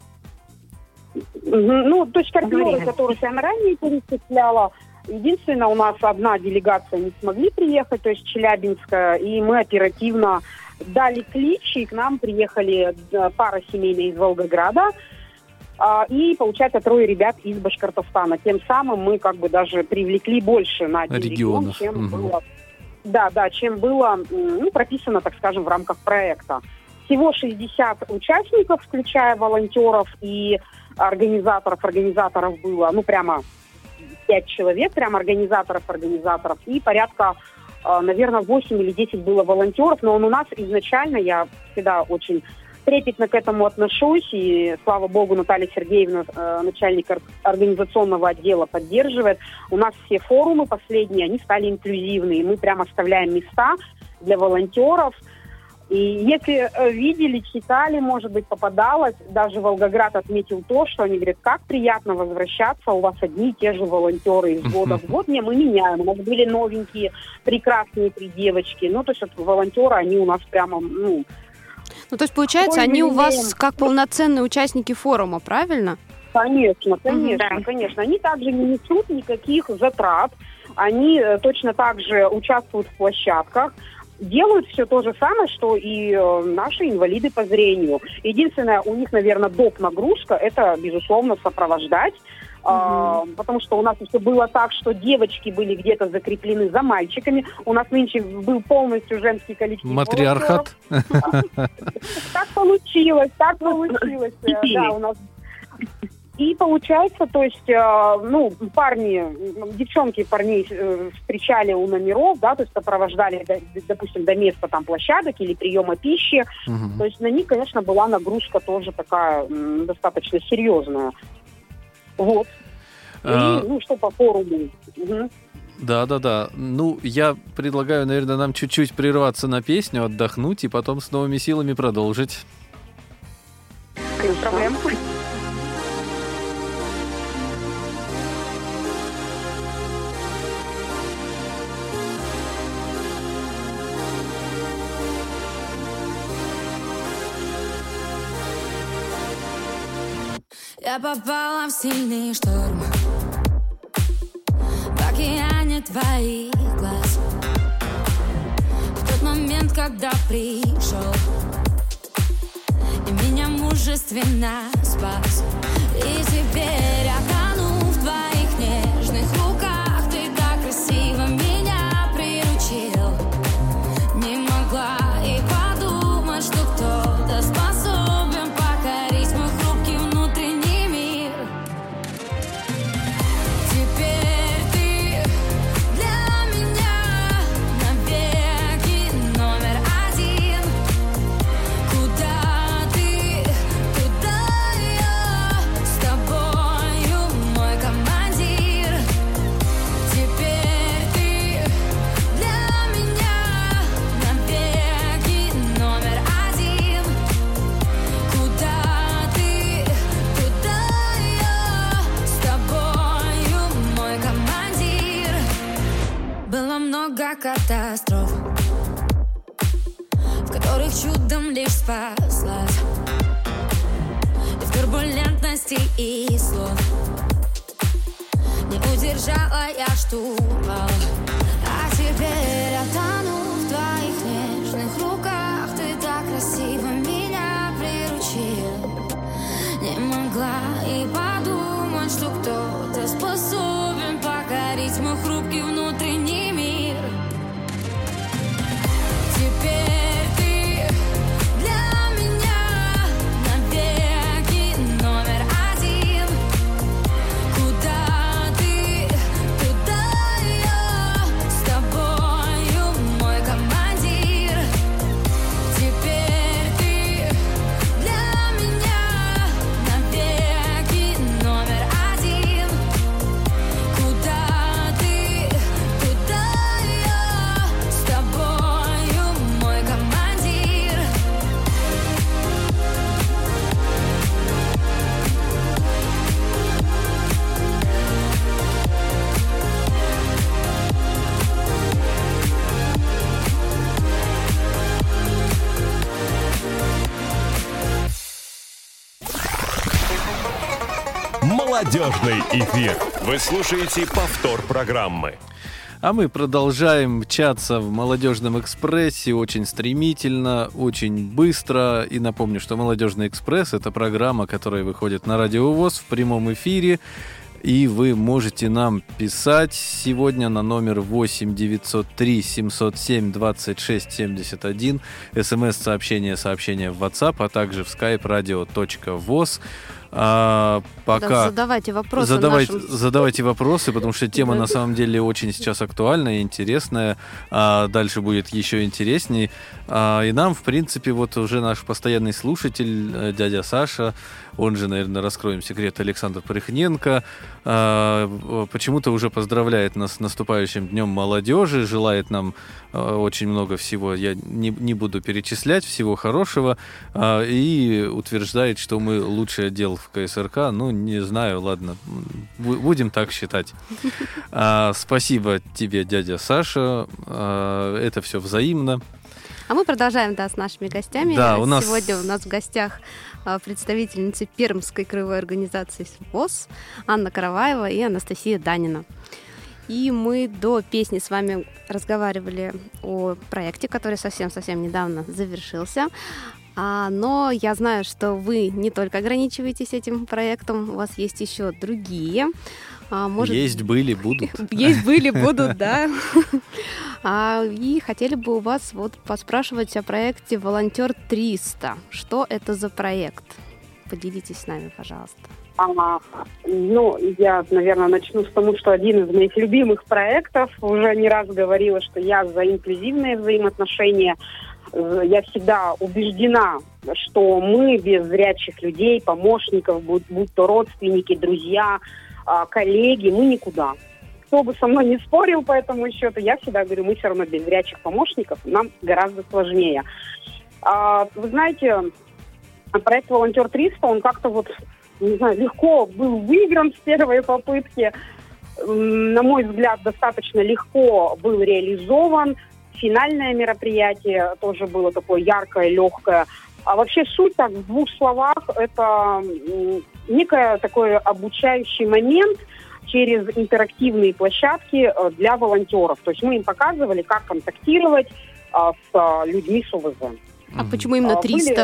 Ну, то есть партнеры, которых я ранее перечисляла. Единственное, у нас одна делегация не смогли приехать, то есть Челябинская, и мы оперативно дали клич, и к нам приехали пара семейная из Волгограда, и, получается, трое ребят из Башкортостана. Тем самым мы как бы даже привлекли больше на один регион, чем угу. было, да, да, чем было ну, прописано, так скажем, в рамках проекта. Всего шестьдесят участников, включая волонтеров и организаторов. Организаторов было, ну, прямо пять человек, прямо организаторов-организаторов. И порядка, наверное, восемь или десять было волонтеров. Но он у нас изначально, я всегда очень трепетно к этому отношусь. И, слава богу, Наталья Сергеевна, начальник организационного отдела, поддерживает. У нас все форумы последние, они стали инклюзивные. Мы прямо оставляем места для волонтеров. И если видели, читали, может быть, попадалось, даже Волгоград отметил то, что они говорят, как приятно возвращаться, у вас одни и те же волонтеры из года в год. Не, мы меняем, у нас были новенькие, прекрасные три девочки. Ну, то есть вот, волонтеры, они у нас прямо, ну... Ну, то есть, получается, они у вас как полноценные участники форума, правильно? Конечно, конечно, mm-hmm. конечно. Они также не несут никаких затрат, они точно так же участвуют в площадках, делают все то же самое, что и э, наши инвалиды по зрению. Единственное, у них, наверное, доп. Нагрузка, это, безусловно, сопровождать. Mm-hmm. Э, потому что у нас все было так, что девочки были где-то закреплены за мальчиками. У нас нынче был полностью женский коллектив. Матриархат? Так получилось, так получилось. Да, у нас... И получается, то есть, э, ну, парни, девчонки парней э, встречали у номеров, да, то есть сопровождали, до, допустим, до места там площадок или приема пищи. Uh-huh. То есть на них, конечно, была нагрузка тоже такая м, достаточно серьезная. Вот. А, И, ну, что по форуму. Угу. Да-да-да. Ну, я предлагаю, наверное, нам чуть-чуть прерваться на песню, отдохнуть и потом с новыми силами продолжить. Без проблем. Я попала в сильный шторм в океане твоих глаз. В тот момент, когда пришел и меня мужественно спас. И теперь я тону в твоих нежных руках. Ты так красиво меня приручил. Не могла и подумать, что кто-то способен покорить мой хрупкий внутренний мир. Теперь ты для меня навеки номер один. Куда ты, туда я с тобою, мой командир. Теперь ты для меня навеки номер один. Куда ты, туда я с тобою, мой командир. Было много катастроф, в которых чудом лишь спаслась. И в турбулентности и слов не удержала я штурвал. А теперь я тону в твоих нежных руках. Ты так красиво меня приручил. Не могла и подумать, что кто-то способен покорить мой хрупкий внутренний мир. Теперь ты для меня навеки номер один. Куда ты, туда я с тобою, мой командир. Теперь ты для меня навеки номер один. Куда ты, туда я с тобою, мой командир. Молодежный эфир. Вы слушаете повтор программы. А мы продолжаем мчаться в «Молодежном экспрессе» очень стремительно, очень быстро. И напомню, что «Молодежный экспресс» — это программа, которая выходит на Радио ВОС в прямом эфире. И вы можете нам писать сегодня на номер восемь девятьсот три семьсот семь двадцать шесть семьдесят один, смс-сообщение, сообщение в WhatsApp, а также в skype radio точка voz. А, пока Да, задавайте вопросы задавайте, нашим... задавайте вопросы, потому что тема Да. на самом деле очень сейчас актуальная и интересная. А дальше будет еще интересней. А, и нам, в принципе, вот уже наш постоянный слушатель, дядя Саша, он же, наверное, раскроем секрет, Александр Порыхненко, а, почему-то уже поздравляет нас с наступающим Днем молодежи, желает нам а, очень много всего, я не, не буду перечислять, всего хорошего, а, и утверждает, что мы лучший отдел в ка эс эр ка. Ну, не знаю, ладно, будем так считать. А, спасибо тебе, дядя Саша, а, это все взаимно. А мы продолжаем, да, с нашими гостями. Да, у нас... Сегодня у нас в гостях а, представительницы Пермской краевой организации ВОС Анна Караваева и Анастасия Данина. И мы до песни с вами разговаривали о проекте, который совсем-совсем недавно завершился. А, но я знаю, что вы не только ограничиваетесь этим проектом, у вас есть еще другие. А, может... Есть, были, будут. Есть, были, будут, да. А, и хотели бы у вас вот поспрашивать о проекте «Волонтер триста». Что это за проект? Поделитесь с нами, пожалуйста. А, ну, я, наверное, начну с того, что один из моих любимых проектов, уже не раз говорила, что я за инклюзивные взаимоотношения. Я всегда убеждена, что мы без зрячих людей, помощников, будь, будь то родственники, друзья, а, коллеги, мы никуда. Кто бы со мной не спорил по этому счету, я всегда говорю, мы все равно без зрячих помощников, нам гораздо сложнее. А, вы знаете, проект «Волонтер триста», он как-то вот, не знаю, легко был выигран с первой попытки. На мой взгляд, достаточно легко был реализован. Финальное мероприятие тоже было такое яркое, легкое. А вообще суть, так, в двух словах, это некий такой обучающий момент через интерактивные площадки для волонтеров. То есть мы им показывали, как контактировать а, с людьми с ОВЗ. А почему именно А, триста?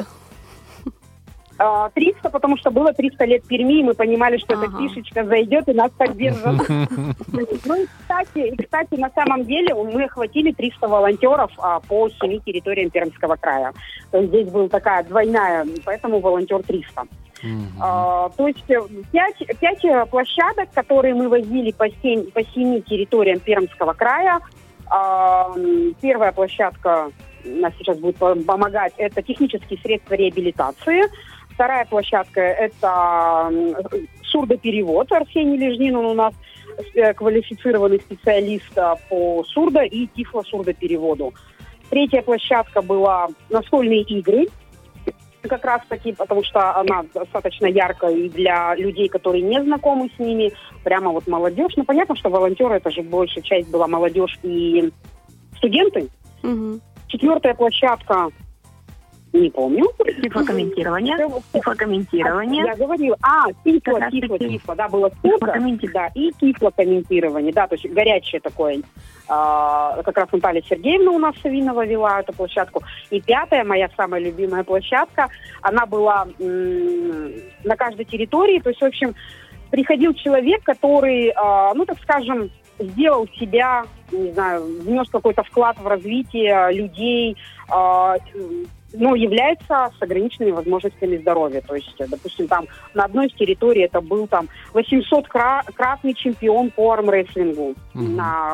А, триста, потому что было триста лет Перми, и мы понимали, что Ага. эта фишечка зайдет и нас поддержат. Ну и, кстати, и, кстати, на самом деле мы охватили триста волонтеров а, по семи территориям Пермского края. То есть здесь была такая двойная, поэтому волонтер триста. А, то есть пять, пять площадок, которые мы возили по, семь, по семи территориям Пермского края. А, первая площадка у нас сейчас будет помогать, это технические средства реабилитации. Вторая площадка – это сурдоперевод. Арсений Лежнин, он у нас квалифицированный специалист по сурдо- и тифло-сурдопереводу. Третья площадка была настольные игры. Как раз таки, потому что она достаточно яркая и для людей, которые не знакомы с ними. Прямо вот молодежь. Ну, понятно, что волонтеры, это же большая часть была молодежь и студенты. Мгм. Четвертая площадка, не помню. Тифлокомментирование. Тифлокомментирование. Я говорила, а, тифло, Как раз тифло, таки. тифло, да, было сколько, Тифлокомментирование. да, и тифлокомментирование, да, то есть горячее такое, а, как раз Наталья Сергеевна у нас Савинова вела эту площадку. И пятая, моя самая любимая площадка, она была м, на каждой территории, то есть, в общем, приходил человек, который, а, ну, так скажем, сделал себя, не знаю, внес какой-то вклад в развитие людей, а, но является с ограниченными возможностями здоровья. То есть, допустим, там на одной из территорий это был там восьмисоткратный чемпион по армрестлингу. Мгм. На,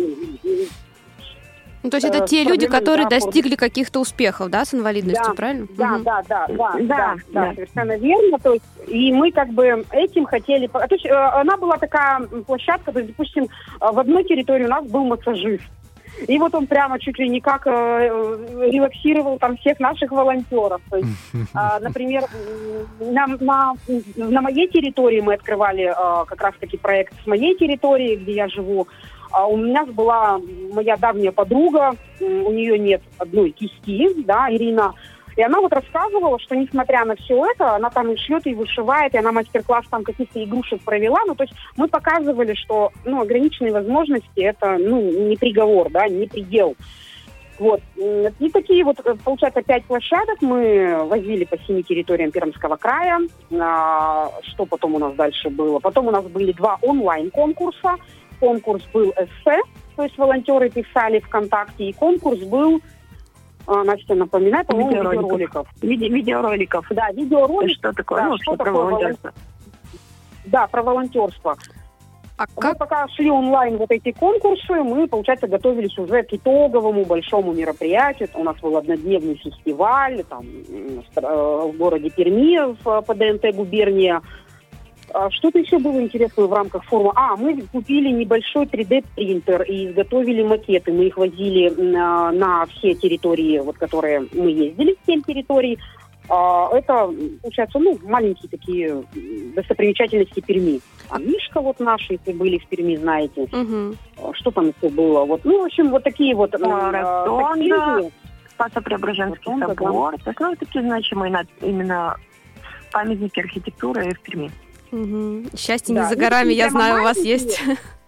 Ну, то есть это Э, те с люди, проблемой, которые да, достигли каких-то успехов, да, с инвалидностью, Да, правильно? Да, Мгм. да, да, да, да, Да, да, да. совершенно верно. То есть, и мы как бы этим хотели... по- То есть э, она была такая м, площадка, то есть, допустим, э, в одной территории у нас был массажист. И вот он прямо чуть ли не как э, э, релаксировал там всех наших волонтеров. То есть, а, например, м, на, на, на моей территории мы открывали э, как раз-таки проект с моей территории, где я живу. А у меня была моя давняя подруга, м, у нее нет одной кисти, да, Ирина. И она вот рассказывала, что несмотря на все это, она там и шьет, и вышивает, и она мастер-класс там каких-то игрушек провела. Ну, то есть мы показывали, что, ну, ограниченные возможности – это, ну, не приговор, да, не предел. Вот. М, И такие вот, э, получается, пять площадок мы возили по семи территориям Пермского края. А, что потом у нас дальше было? Потом у нас были два онлайн-конкурса. Конкурс был эссе, то есть волонтеры писали ВКонтакте, и конкурс был, а, Настя, напоминай, по-моему, Видеороликов. видеороликов. Виде- видеороликов. Да, видеоролик. Что такое? да, Ну, что что про такое волонтерство. Да, про волонтерство. А Мы как? пока шли онлайн вот эти конкурсы, мы, получается, готовились уже к итоговому большому мероприятию. У нас был однодневный фестиваль там, м, в стра- э, в городе Перми, в ПДНТ губерния. А Что-то еще было интересное в рамках форума. А, мы купили небольшой три дэ-принтер и изготовили макеты. Мы их возили на, на все территории, вот, которые мы ездили, семь территорий. А, Это, получается, ну, маленькие такие м, достопримечательности Перми. А Мишка вот наши, если были в Перми, знаете. Мгм. А, Что там еще было? Вот, ну, в общем, вот такие вот... м, А, а, Ротонда. такие. Спасо-Преображенский Ротонда, да. собор. То есть, ну, такие значимые на- именно памятники архитектуры в Перми. Мгм. Счастье Да, не за ну, горами, такие я прямо знаю, у вас маленькие. есть.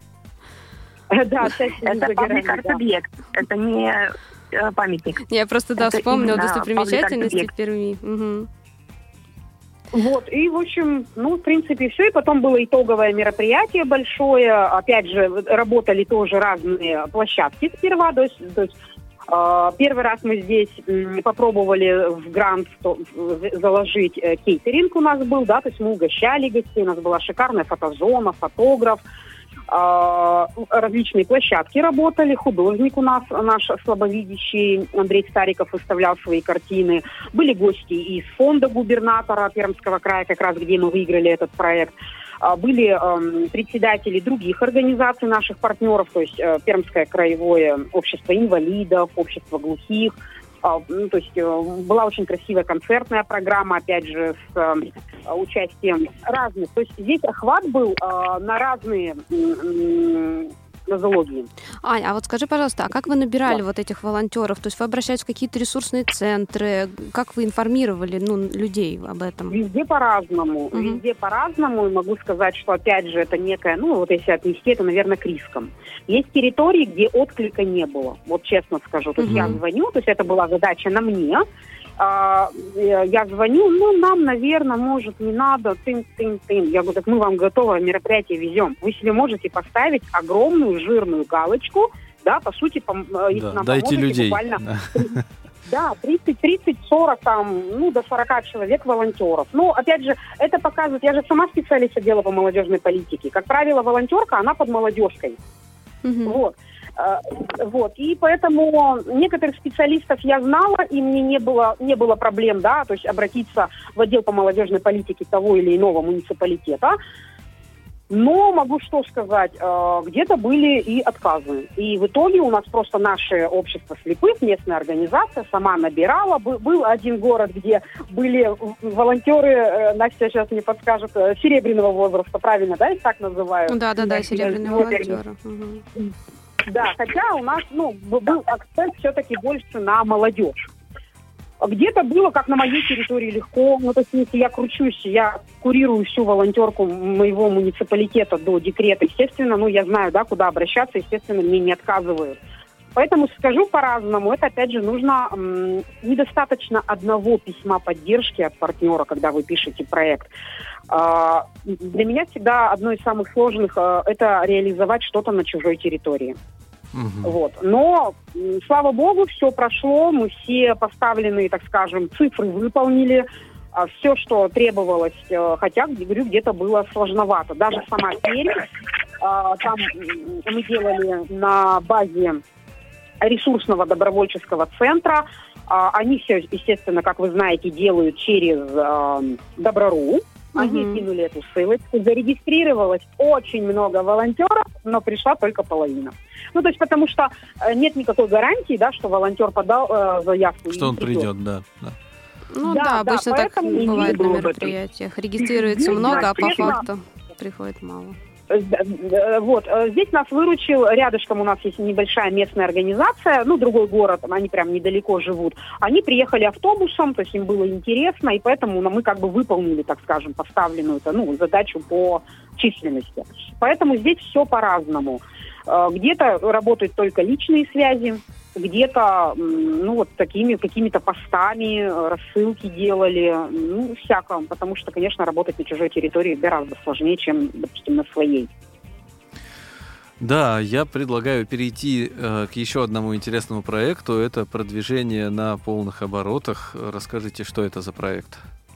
Да, счастье не Это за горами, паблик да. арт-объект. Это не э, памятник. Я просто, да, Это вспомнила именно достопримечательности паблик-арт-объект. Перми. Мгм. Вот, и, в общем, ну, в принципе, все. И потом было итоговое мероприятие большое. Опять же, работали тоже разные площадки сперва. То есть, то есть э, первый раз мы здесь м, попробовали в грант то- в- заложить э, кейтеринг у нас был, да, то есть мы угощали гостей, у нас была шикарная фотозона, фотограф. Э, различные площадки работали, художник у нас, наш слабовидящий Андрей Стариков выставлял свои картины. Были гости из фонда губернатора Пермского края, как раз где мы выиграли этот проект. А, были эм, председатели других организаций наших партнеров, то есть э, Пермское краевое общество инвалидов, общество глухих. А, ну, то есть э, была очень красивая концертная программа, опять же, с э, участием разных. То есть здесь охват был э, на разные м, нозологии. Ань, а вот скажи, пожалуйста, а как вы набирали Да. вот этих волонтеров? То есть вы обращались в какие-то ресурсные центры? Как вы информировали ну, людей об этом? Везде по-разному. Мгм. Везде по-разному. И могу сказать, что, опять же, это некое, ну, вот если отнести, это, наверное, к рискам. Есть территории, где отклика не было. Вот честно скажу. То есть Мгм. я звоню, то есть это была задача на мне. А, э, я звоню, ну, нам, наверное, может, не надо, тын-тын-тын. Я говорю, так мы вам готовое мероприятие везем. Вы себе можете поставить огромную жирную галочку, да, по сути, пом- э, если Да, нам дайте поможете, людей. буквально Да. да, тридцать, тридцать, сорок, там, ну, до сорока человек волонтеров. Ну, опять же, это показывает, я же сама специалист отдела по молодежной политике. Как правило, волонтерка, она под молодежкой. Мгм. Вот. Э, Вот. И поэтому некоторых специалистов я знала, и мне не было, не было проблем, да, то есть обратиться в отдел по молодежной политике того или иного муниципалитета. Но могу что сказать, э, где-то были и отказы. И в итоге у нас просто наше общество слепых, местная организация сама набирала. Бы- Был один город, где были в- волонтеры, э, Настя сейчас мне подскажет, э, серебряного возраста, правильно, да, их так называют? Да-да-да, Да, серебряные вот, волонтеры. Мгм. Да, хотя у нас, ну, б- был акцент все-таки больше на молодежь. Где-то было, как на моей территории, легко. Ну, то есть, если я кручусь, я курирую всю волонтерку моего муниципалитета до декрета, естественно, ну, я знаю, да, куда обращаться, естественно, мне не отказывают. Поэтому скажу по-разному. Это, опять же, нужно м, недостаточно одного письма поддержки от партнера, когда вы пишете проект. А, для меня всегда одно из самых сложных а, это реализовать что-то на чужой территории. Мгм. Вот. Но, м, слава богу, все прошло, мы все поставленные, так скажем, цифры выполнили, все, что требовалось, э, хотя, говорю, где-то было сложновато. Даже сама серия, а, там м, мы делали на базе ресурсного добровольческого центра. А, Они все, естественно, как вы знаете, делают через а, Добро.ру. Они Мгм. кинули эту ссылочку. Зарегистрировалось очень много волонтеров, но пришла только половина. Ну, то есть потому что э, нет никакой гарантии, да, что волонтер подал э, заявку. Что и он придет. придет, да. да. Ну Да, да, да, обычно так поэтому и бывает на было в этом. мероприятиях. Регистрируется Ну, много, а по конечно. факту приходит мало. Э, э, Вот, э, здесь нас выручил, рядышком у нас есть небольшая местная организация, ну, другой город, они прям недалеко живут. Они приехали автобусом, то есть им было интересно, и поэтому ну, мы как бы выполнили, так скажем, поставленную ну, задачу по численности. Поэтому здесь все по-разному. Э, Где-то работают только личные связи, где-то, м, ну, вот такими какими-то постами, э, рассылки делали, ну, всякое, потому что, конечно, работать на чужой территории гораздо сложнее, чем, допустим, на своей. Да, я предлагаю перейти э, к еще одному интересному проекту. Это продвижение на полных оборотах. Расскажите, что это за проект?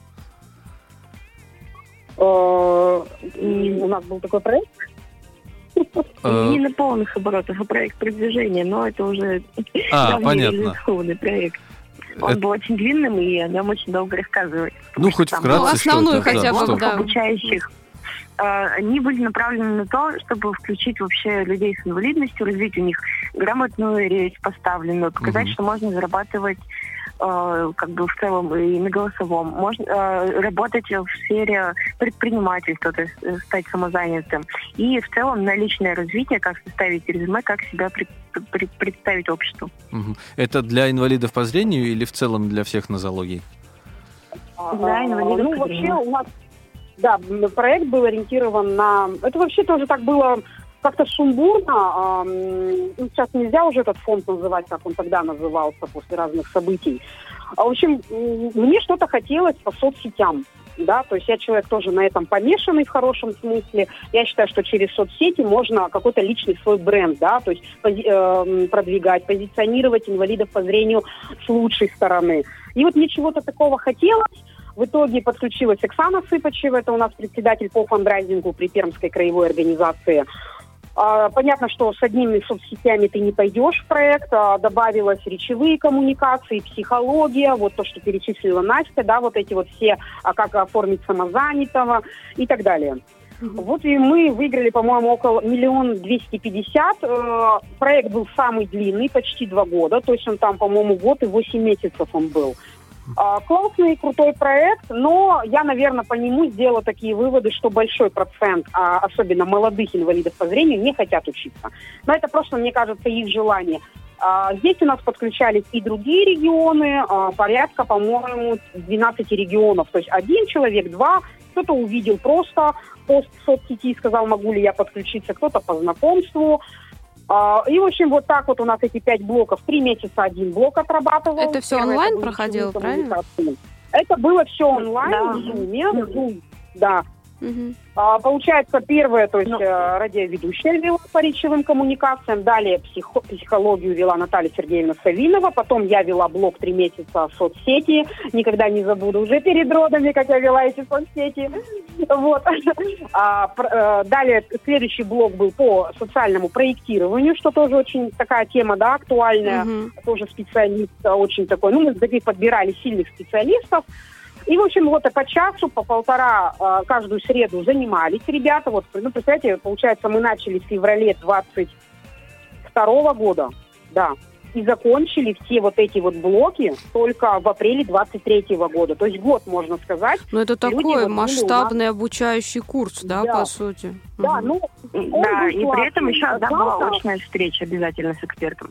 Э, и У нас был такой проект. Э, Не на полных оборотах, а проект продвижения, но это уже А, давний понятно. реализованный проект. Он Это- был очень длинным, и о нем очень долго рассказывать. Ну, хоть Там вкратце, Ну, что основную это? хотя бы, что? да. обучающих. А, Они были направлены на то, чтобы включить вообще людей с инвалидностью, развить у них грамотную речь поставленную, показать, Мгм. что можно зарабатывать э, как бы в целом и на голосовом. Можно э, работать в сфере предпринимательства, то есть э, стать самозанятым. И в целом на личное развитие, как составить резюме, как себя пред- пред- представить обществу. Мгм. Это для инвалидов по зрению или в целом для всех нозологий? Да, инвалидов Ну, по вообще зрению. у нас, да, м, проект был ориентирован на... Это вообще тоже так было как-то сумбурно. а, м, ну, сейчас нельзя уже этот фонд называть, как он тогда назывался после разных событий. А, в общем, м, мне что-то хотелось по соцсетям. Да, то есть я человек тоже на этом помешанный в хорошем смысле. Я считаю, что через соцсети можно какой-то личный свой бренд, да, то есть пози- э, продвигать, позиционировать инвалидов по зрению с лучшей стороны. И вот мне чего-то такого хотелось. В итоге подключилась Оксана Сыпачева, это у нас председатель по фандрайзингу при Пермской краевой организации. А, Понятно, что с одними соцсетями ты не пойдешь в проект. а, Добавилось речевые коммуникации, психология, вот то, что перечислила Настя, да, вот эти вот все, а как оформить самозанятого и так далее. Вот и мы выиграли, по-моему, около миллион двести пятьдесят. Э, Проект был самый длинный, почти два года. То есть он там, по-моему, год и восемь месяцев он был. А, Классный, крутой проект, но я, наверное, по нему сделала такие выводы, что большой процент, а, особенно молодых инвалидов по зрению, не хотят учиться. Но это просто, мне кажется, их желание. А, Здесь у нас подключались и другие регионы, а, порядка, по-моему, двенадцать регионов. То есть один человек, два, кто-то увидел просто пост в соцсети и сказал, могу ли я подключиться, кто-то по знакомству. А, И, в общем, вот так вот у нас эти пять блоков. Три месяца один блок отрабатывал. Это всё Первый онлайн был проходило, учебник правильно? коммуникации. Это было все онлайн, Да. в Zoom, в Zoom, да. Мгм. А, Получается, первое, то есть Ну. э, радиоведущая вела по речевым коммуникациям, далее психо- психологию вела Наталья Сергеевна Савинова, потом я вела блог три месяца в соцсети, никогда не забуду, уже перед родами, как я вела эти соцсети. Вот. А, пр- э, Далее следующий блог был по социальному проектированию, что тоже очень такая тема, да, актуальная, Мгм. тоже специалист э, очень такой, ну, мы таких подбирали сильных специалистов. И, в общем, вот по часу, по полтора э, каждую среду занимались ребята. Вот, ну, представляете, получается, мы начали в феврале двадцать второго года, да, и закончили все вот эти вот блоки только в апреле двадцать третьего года. То есть год, можно сказать. Ну, это Люди такой вот были у масштабный обучающий курс, да, Да. по сути. Да, Мгм. ну, он Да, был и при классный. этом еще одна была Завтра- очная встреча обязательно с экспертом.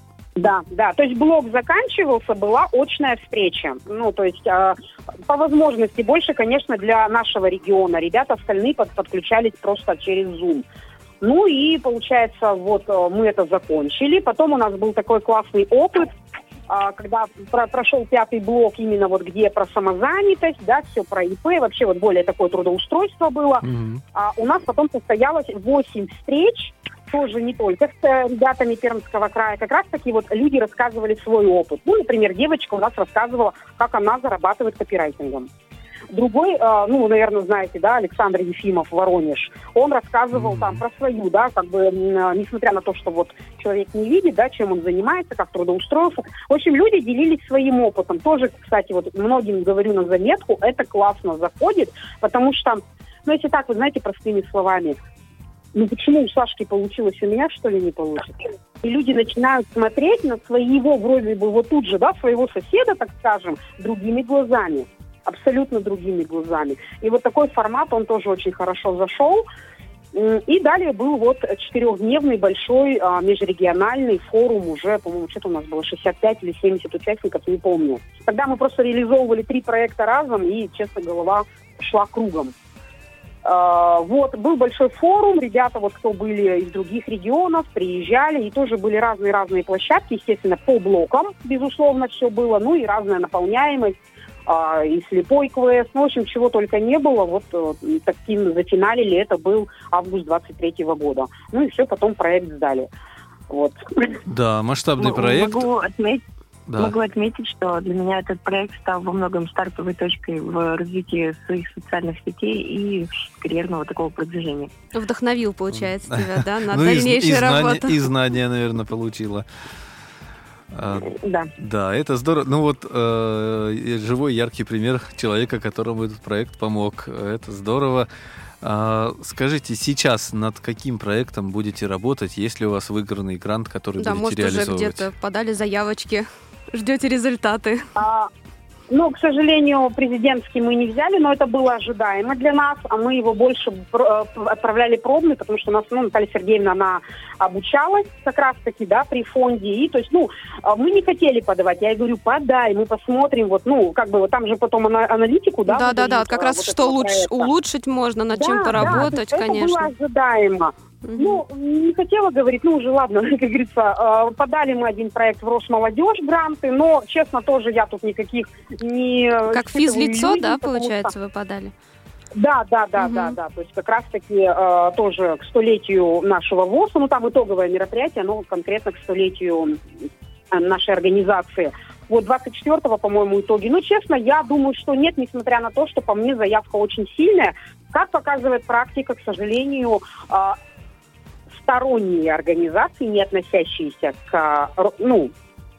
Да, да. То есть блок заканчивался, была очная встреча. Ну, то есть э, по возможности больше, конечно, для нашего региона. Ребята остальные под- подключались просто через Zoom. Ну и, получается, вот э, мы это закончили. Потом у нас был такой классный опыт, а, когда про- прошел пятый блок, именно вот где про самозанятость, да, все про ИП, вообще вот более такое трудоустройство было. Мгм. А у нас потом состоялось восемь встреч, тоже не только с э, ребятами Пермского края. Как раз таки вот люди рассказывали свой опыт. Ну, например, девочка у нас рассказывала, как она зарабатывает копирайтингом. Другой, э, ну, наверное, знаете, да, Александр Ефимов, Воронеж, он рассказывал Мгм. там про свою, да, как бы, м, э, несмотря на то, что вот человек не видит, да, чем он занимается, как трудоустроился. В общем, люди делились своим опытом. Тоже, кстати, вот многим говорю на заметку, это классно заходит, потому что, ну, если так, вы знаете, простыми словами, ну почему у Сашки получилось, у меня что ли не получится? И люди начинают смотреть на своего, вроде бы, вот тут же, да, своего соседа, так скажем, другими глазами. Абсолютно другими глазами. И вот такой формат, он тоже очень хорошо зашел. М, И далее был вот четырехдневный большой а, межрегиональный форум, уже, по-моему, что-то у нас было шестьдесят пять или семьдесят участников, не помню. Тогда мы просто реализовывали три проекта разом, и, честно, голова шла кругом. А, Вот, был большой форум, ребята, вот кто были из других регионов, приезжали, и тоже были разные-разные площадки, естественно, по блокам, безусловно, все было, ну и разная наполняемость, а, и слепой квест, ну, в общем, чего только не было, вот э, таким зафиналили, это был август двадцать третьего года. Ну и все, потом проект сдали. Вот. Да, масштабный М- проект. Могу отметить, Да. могу отметить, что для меня этот проект стал во многом стартовой точкой в развитии своих социальных сетей и карьерного такого продвижения. Вдохновил, получается, тебя, да, на Ну, и, дальнейшую и знания, работу. и знания, наверное, получила. А, Да. да, это здорово. Ну вот э, живой яркий пример человека, которому этот проект помог. Это здорово. А, скажите, сейчас над каким проектом будете работать, если у вас выигранный грант, который Да, будете может, уже реализовывать? где-то подали заявочки, ждете результаты. А, Ну, к сожалению, президентский мы не взяли, но это было ожидаемо для нас, а мы его больше пр- э, отправляли пробный, потому что у нас, ну, Наталья Сергеевна, она обучалась как раз-таки, да, при фонде, и, то есть, ну, э, мы не хотели подавать, я ей говорю, подай, мы посмотрим, вот, ну, как бы, вот там же потом ана- аналитику, да, Да, да, да, выдают, как э, раз вот что этого лучше, проекта. улучшить можно, над Да, чем да, то поработать, есть это конечно. было ожидаемо. Мгм. Ну, не хотела говорить, ну, уже ладно, как говорится, э, подали мы один проект в Росмолодежь, гранты, но, честно, тоже я тут никаких не... Как испытываю физлицо, иллюзий, да, потому что- получается, вы подали? Да, да, да, Мгм. да, да. То есть как раз-таки э, тоже к столетию нашего ВОСа, ну там итоговое мероприятие, оно конкретно к столетию э, нашей организации. Вот двадцать четвёртого, по-моему, итоги. Ну, честно, я думаю, что нет, несмотря на то, что по мне заявка очень сильная. Как показывает практика, к сожалению, э, сторонние организации, не относящиеся к, э, ро- ну,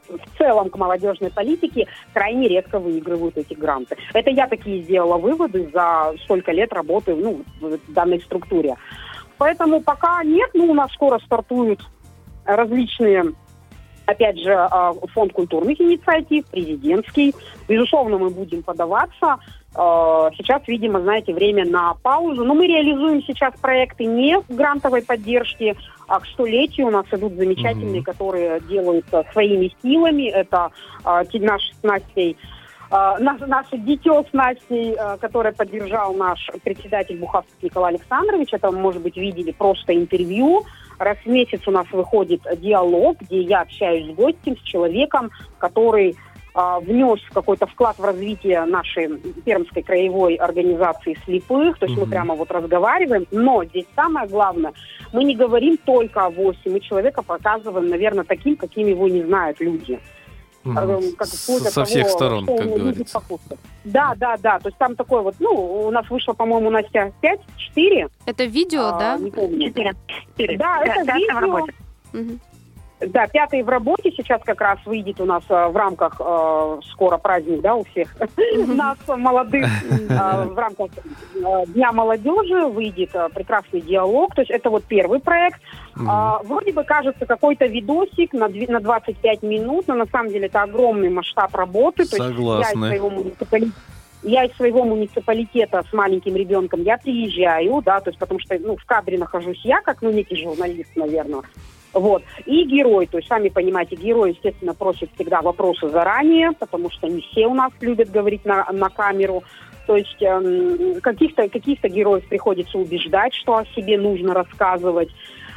в целом к молодежной политике крайне редко выигрывают эти гранты. Это я такие сделала выводы за столько лет работы, ну, в данной структуре. Поэтому пока нет, ну, у нас скоро стартуют различные, опять же, фонд культурных инициатив, президентский. Безусловно, мы будем подаваться. Сейчас, видимо, знаете, время на паузу. Но мы реализуем сейчас проекты не в грантовой поддержке, а к столетию у нас идут замечательные, mm-hmm. которые делаются своими силами. Это наш с Настей, наш, наше дитё с Настей, которое поддержал наш председатель Бухавцев Николай Александрович. Это, может быть, видели просто интервью. Раз в месяц у нас выходит диалог, где я общаюсь с гостем, с человеком, который а, внес какой-то вклад в развитие нашей Пермской краевой организации слепых. То есть mm-hmm. мы прямо вот разговариваем. Но здесь самое главное, мы не говорим только о ВОСе, мы человека показываем, наверное, таким, каким его не знают люди. Mm-hmm. Как, Со того, всех сторон, как говорится. Да, да, да. То есть там такой вот, ну, у нас вышло, по-моему, Настя, пять, четыре. Это видео, а, да? Не помню. Четыре. Четыре. Да, Да, это видео. Угу. Да, пятый в работе сейчас как раз выйдет у нас э, в рамках, э, скоро праздник, да, у всех нас, молодых, э, в рамках э, Дня молодежи выйдет э, прекрасный диалог. То есть это вот первый проект. А, вроде бы кажется какой-то видосик на, дв- на двадцать пять минут, но на самом деле это огромный масштаб работы. То есть я из своего муниципалитета Я из своего муниципалитета с маленьким ребенком, я приезжаю, да, то есть потому что, ну, в кадре нахожусь я, как, ну, некий журналист, наверное. Вот. И герой, то есть, сами понимаете, герой, естественно, просит всегда вопросы заранее, потому что не все у нас любят говорить на, на камеру. То есть эм, каких-то, каких-то героев приходится убеждать, что о себе нужно рассказывать.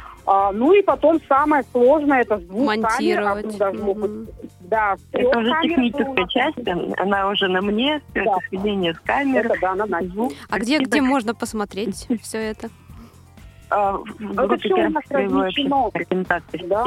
А, ну и потом самое сложное, это с двух монтировать. камер. Даже могут, mm-hmm. да, это уже камер, техническая часть, она уже на мне, все да. это сведение с камер. Это, да, на нас. А где, где можно посмотреть все это? Uh, в это все у нас размещено. Да?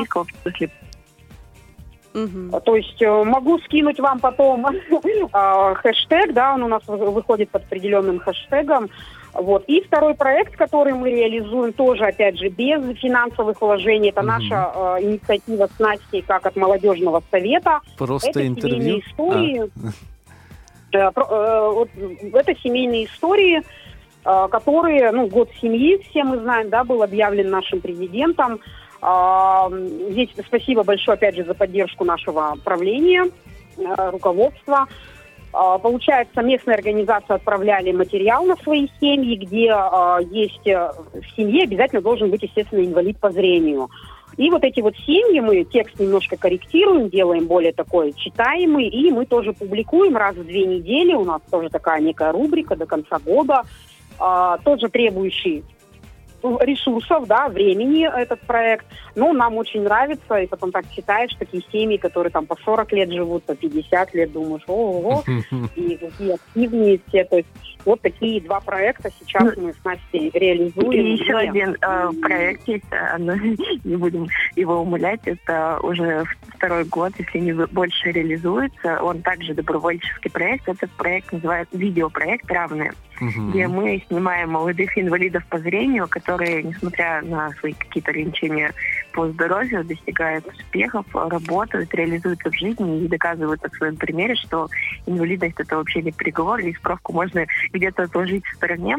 Угу. То есть могу скинуть вам потом хэштег, да, он у нас выходит под определенным хэштегом. Вот. И второй проект, который мы реализуем, тоже, опять же, без финансовых вложений. Это угу. наша э, инициатива с Настей, как от молодежного совета. Просто это интервью? Семейные истории. А. Э, про, э, вот, это семейные истории, которые, ну, год семьи, все мы знаем, да, был объявлен нашим президентом. Здесь спасибо большое, опять же, за поддержку нашего правления, руководства. Получается, местные организации отправляли материал на свои семьи, где есть в семье обязательно должен быть, естественно, инвалид по зрению. И вот эти вот семьи, мы текст немножко корректируем, делаем более такой читаемый, и мы тоже публикуем раз в две недели. У нас тоже такая некая рубрика до конца года. А, тоже требующий ресурсов, да, времени этот проект. Но нам очень нравится, и потом так читаешь, такие семьи, которые там по сорок лет живут, по пятьдесят лет, думаешь, ого, и какие активные все. То есть вот такие два проекта сейчас мы с Настей реализуем. И еще один э, проект есть, но не будем его умалять, это уже второй год, если не больше реализуется. Он также добровольческий проект. Этот проект называется видеопроект «Равные», угу. где мы снимаем молодых инвалидов по зрению, которые, несмотря на свои какие-то ограничения по здоровью, достигают успехов, работают, реализуются в жизни и доказывают на своем примере, что инвалидность — это вообще не приговор, и справку можно где-то отложить в стороне.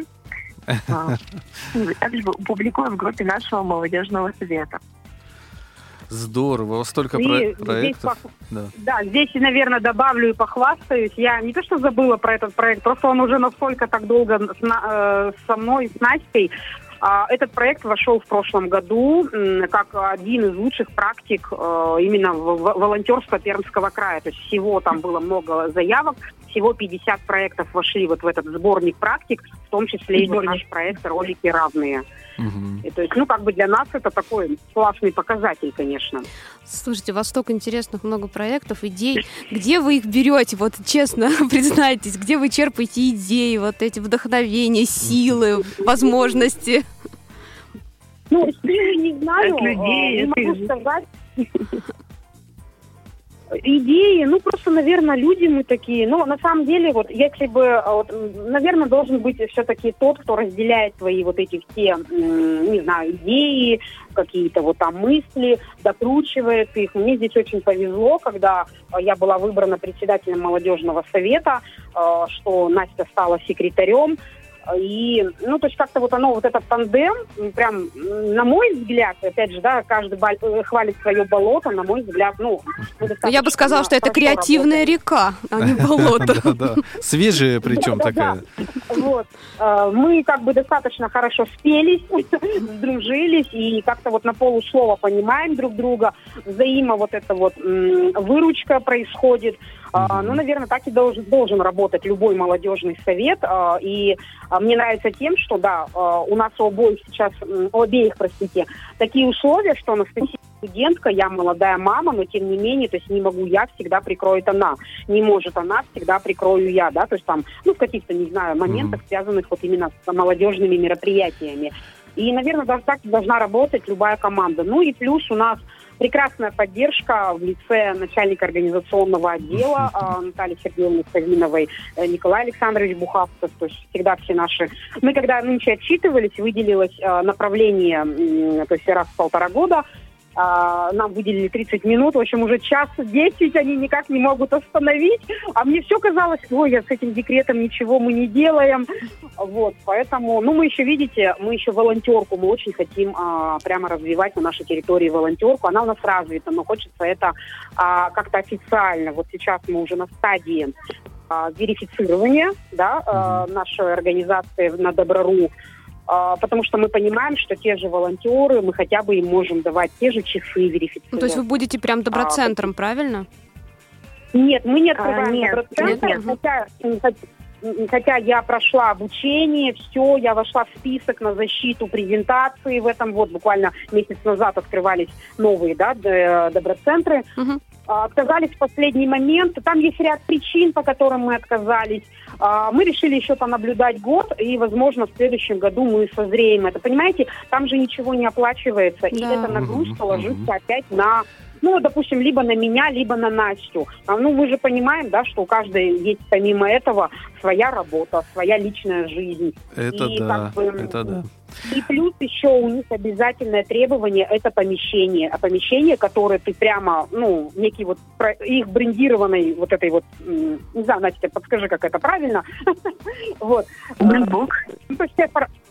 Также публикуем в группе нашего молодежного совета. Здорово, столько про- проектов. Здесь, да. да, здесь, наверное, добавлю и похвастаюсь. Я не то что забыла про этот проект, просто он уже настолько так долго с, э, со мной, с Настей. Этот проект вошел в прошлом году как один из лучших практик именно волонтерства Пермского края. То есть всего там было много заявок, всего пятьдесят проектов вошли вот в этот сборник практик, в том числе и наш проект «Ролики равные». Угу. И, то есть, ну, как бы для нас это такой классный показатель, конечно. Слушайте, у вас столько интересных много проектов, идей. Где вы их берете? Вот честно признайтесь, где вы черпаете идеи, вот эти вдохновения, силы, возможности? Ну, силы не знаю, от людей, не могу сказать. Идеи, ну, просто, наверное, люди мы такие. Но на самом деле, вот, если бы, вот, наверное, должен быть все-таки тот, кто разделяет твои вот эти все, м, не знаю, идеи, какие-то вот там мысли, докручивает их. Мне здесь очень повезло, когда я была выбрана председателем молодежного совета, э, что Настя стала секретарем. И, ну, то есть как-то вот оно, вот этот тандем, прям, на мой взгляд, опять же, да, каждый баль, хвалит свое болото, на мой взгляд, ну... Я бы сказала, что это креативная река, а не болото. Да, да. Свежая причем такая. Вот. Мы как бы достаточно хорошо спелись, сдружились, и как-то вот на полуслова понимаем друг друга, взаимо вот эта вот выручка происходит. Uh, ну, наверное, так и должен, должен работать любой молодежный совет. Uh, и uh, мне нравится тем, что, да, uh, у нас у обоих сейчас, у обеих, простите, такие условия, что Анастасия студентка, я молодая мама, но тем не менее, то есть не могу я, всегда прикроет она. Не может она, всегда прикрою я, да, то есть там, ну, в каких-то, не знаю, моментах, mm-hmm. связанных вот именно с молодежными мероприятиями. И, наверное, даже так должна работать любая команда. Ну и плюс у нас прекрасная поддержка в лице начальника организационного отдела э, Натальи Сергеевны Савиновой, э, Николай Александрович Бухавцев, то есть всегда все наши... Мы когда нынче отчитывались, выделилось э, направление, э, то есть раз в полтора года, Uh, нам выделили тридцать минут, в общем, уже час десять они никак не могут остановить, а мне все казалось, ой, я с этим декретом ничего мы не делаем, вот, поэтому, ну, мы еще, видите, мы еще волонтерку, мы очень хотим uh, прямо развивать на нашей территории волонтерку, она у нас развита, но хочется это uh, как-то официально, вот сейчас мы уже на стадии uh, верифицирования, да, uh, нашей организации на Добро.ру, потому что мы понимаем, что те же волонтеры, мы хотя бы им можем давать те же часы верифицировать. Ну, то есть вы будете прям доброцентром, а, правильно? Нет, мы не открываем а, нет, доброцентр, нет, нет. Хотя, хотя я прошла обучение, все, я вошла в список на защиту презентации в этом, вот буквально месяц назад открывались новые, да, доброцентры. Угу. Отказались в последний момент. Там есть ряд причин, по которым мы отказались. Мы решили еще понаблюдать год, и, возможно, в следующем году мы созреем это. Понимаете, там же ничего не оплачивается, да. И эта нагрузка ложится опять на... Ну, допустим, либо на меня, либо на Настю. А, ну, мы же понимаем, да, что у каждой есть помимо этого своя работа, своя личная жизнь. Это и, да, как бы, это да. И плюс еще у них обязательное требование – это помещение. А помещение, которое ты прямо, ну, некий вот их брендированной вот этой вот, не знаю, Настя, подскажи, как это правильно. Вот. Брендбук. То есть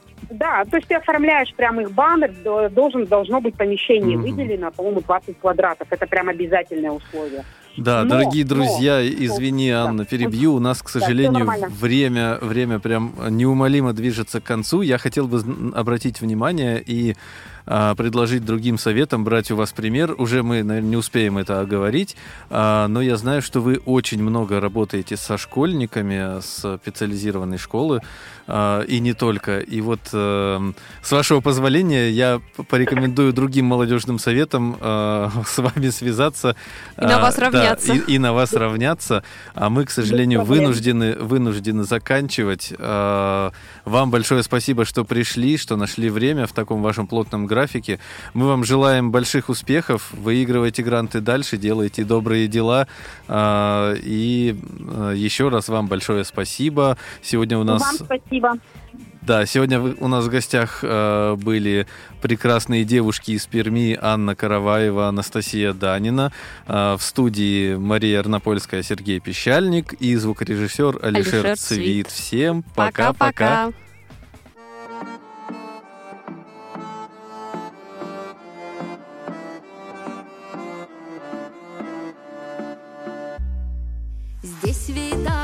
Да, то есть ты оформляешь прям их баннер, должен, должно быть помещение mm-hmm. выделено, по-моему, двадцать квадратов. Это прям обязательное условие. Да, но, дорогие друзья, но, извини, Анна, да. перебью. У нас, к сожалению, да, время, время прям неумолимо движется к концу. Я хотел бы обратить внимание и а, предложить другим советам брать у вас пример. Уже мы, наверное, не успеем это оговорить, а, но я знаю, что вы очень много работаете со школьниками с специализированной школы, а, и не только. И вот, а, с вашего позволения, я порекомендую другим молодежным советам а, с вами связаться. И на вас равняться. Да, и, и на вас равняться. А мы, к сожалению, вынуждены, вынуждены заканчивать. А, вам большое спасибо, что пришли, что нашли время в таком вашем плотном графике. Мы вам желаем больших успехов, выигрывайте гранты дальше, делайте добрые дела. А, и еще раз вам большое спасибо. Сегодня у нас... Вам спасибо. Да, сегодня у нас в гостях э, были прекрасные девушки из Перми: Анна Караваева, Анастасия Данина, э, в студии Мария Арнопольская, Сергей Пещальник и звукорежиссер Алишер, Алишер Цвит. Цвит. Всем пока-пока. Здесь видал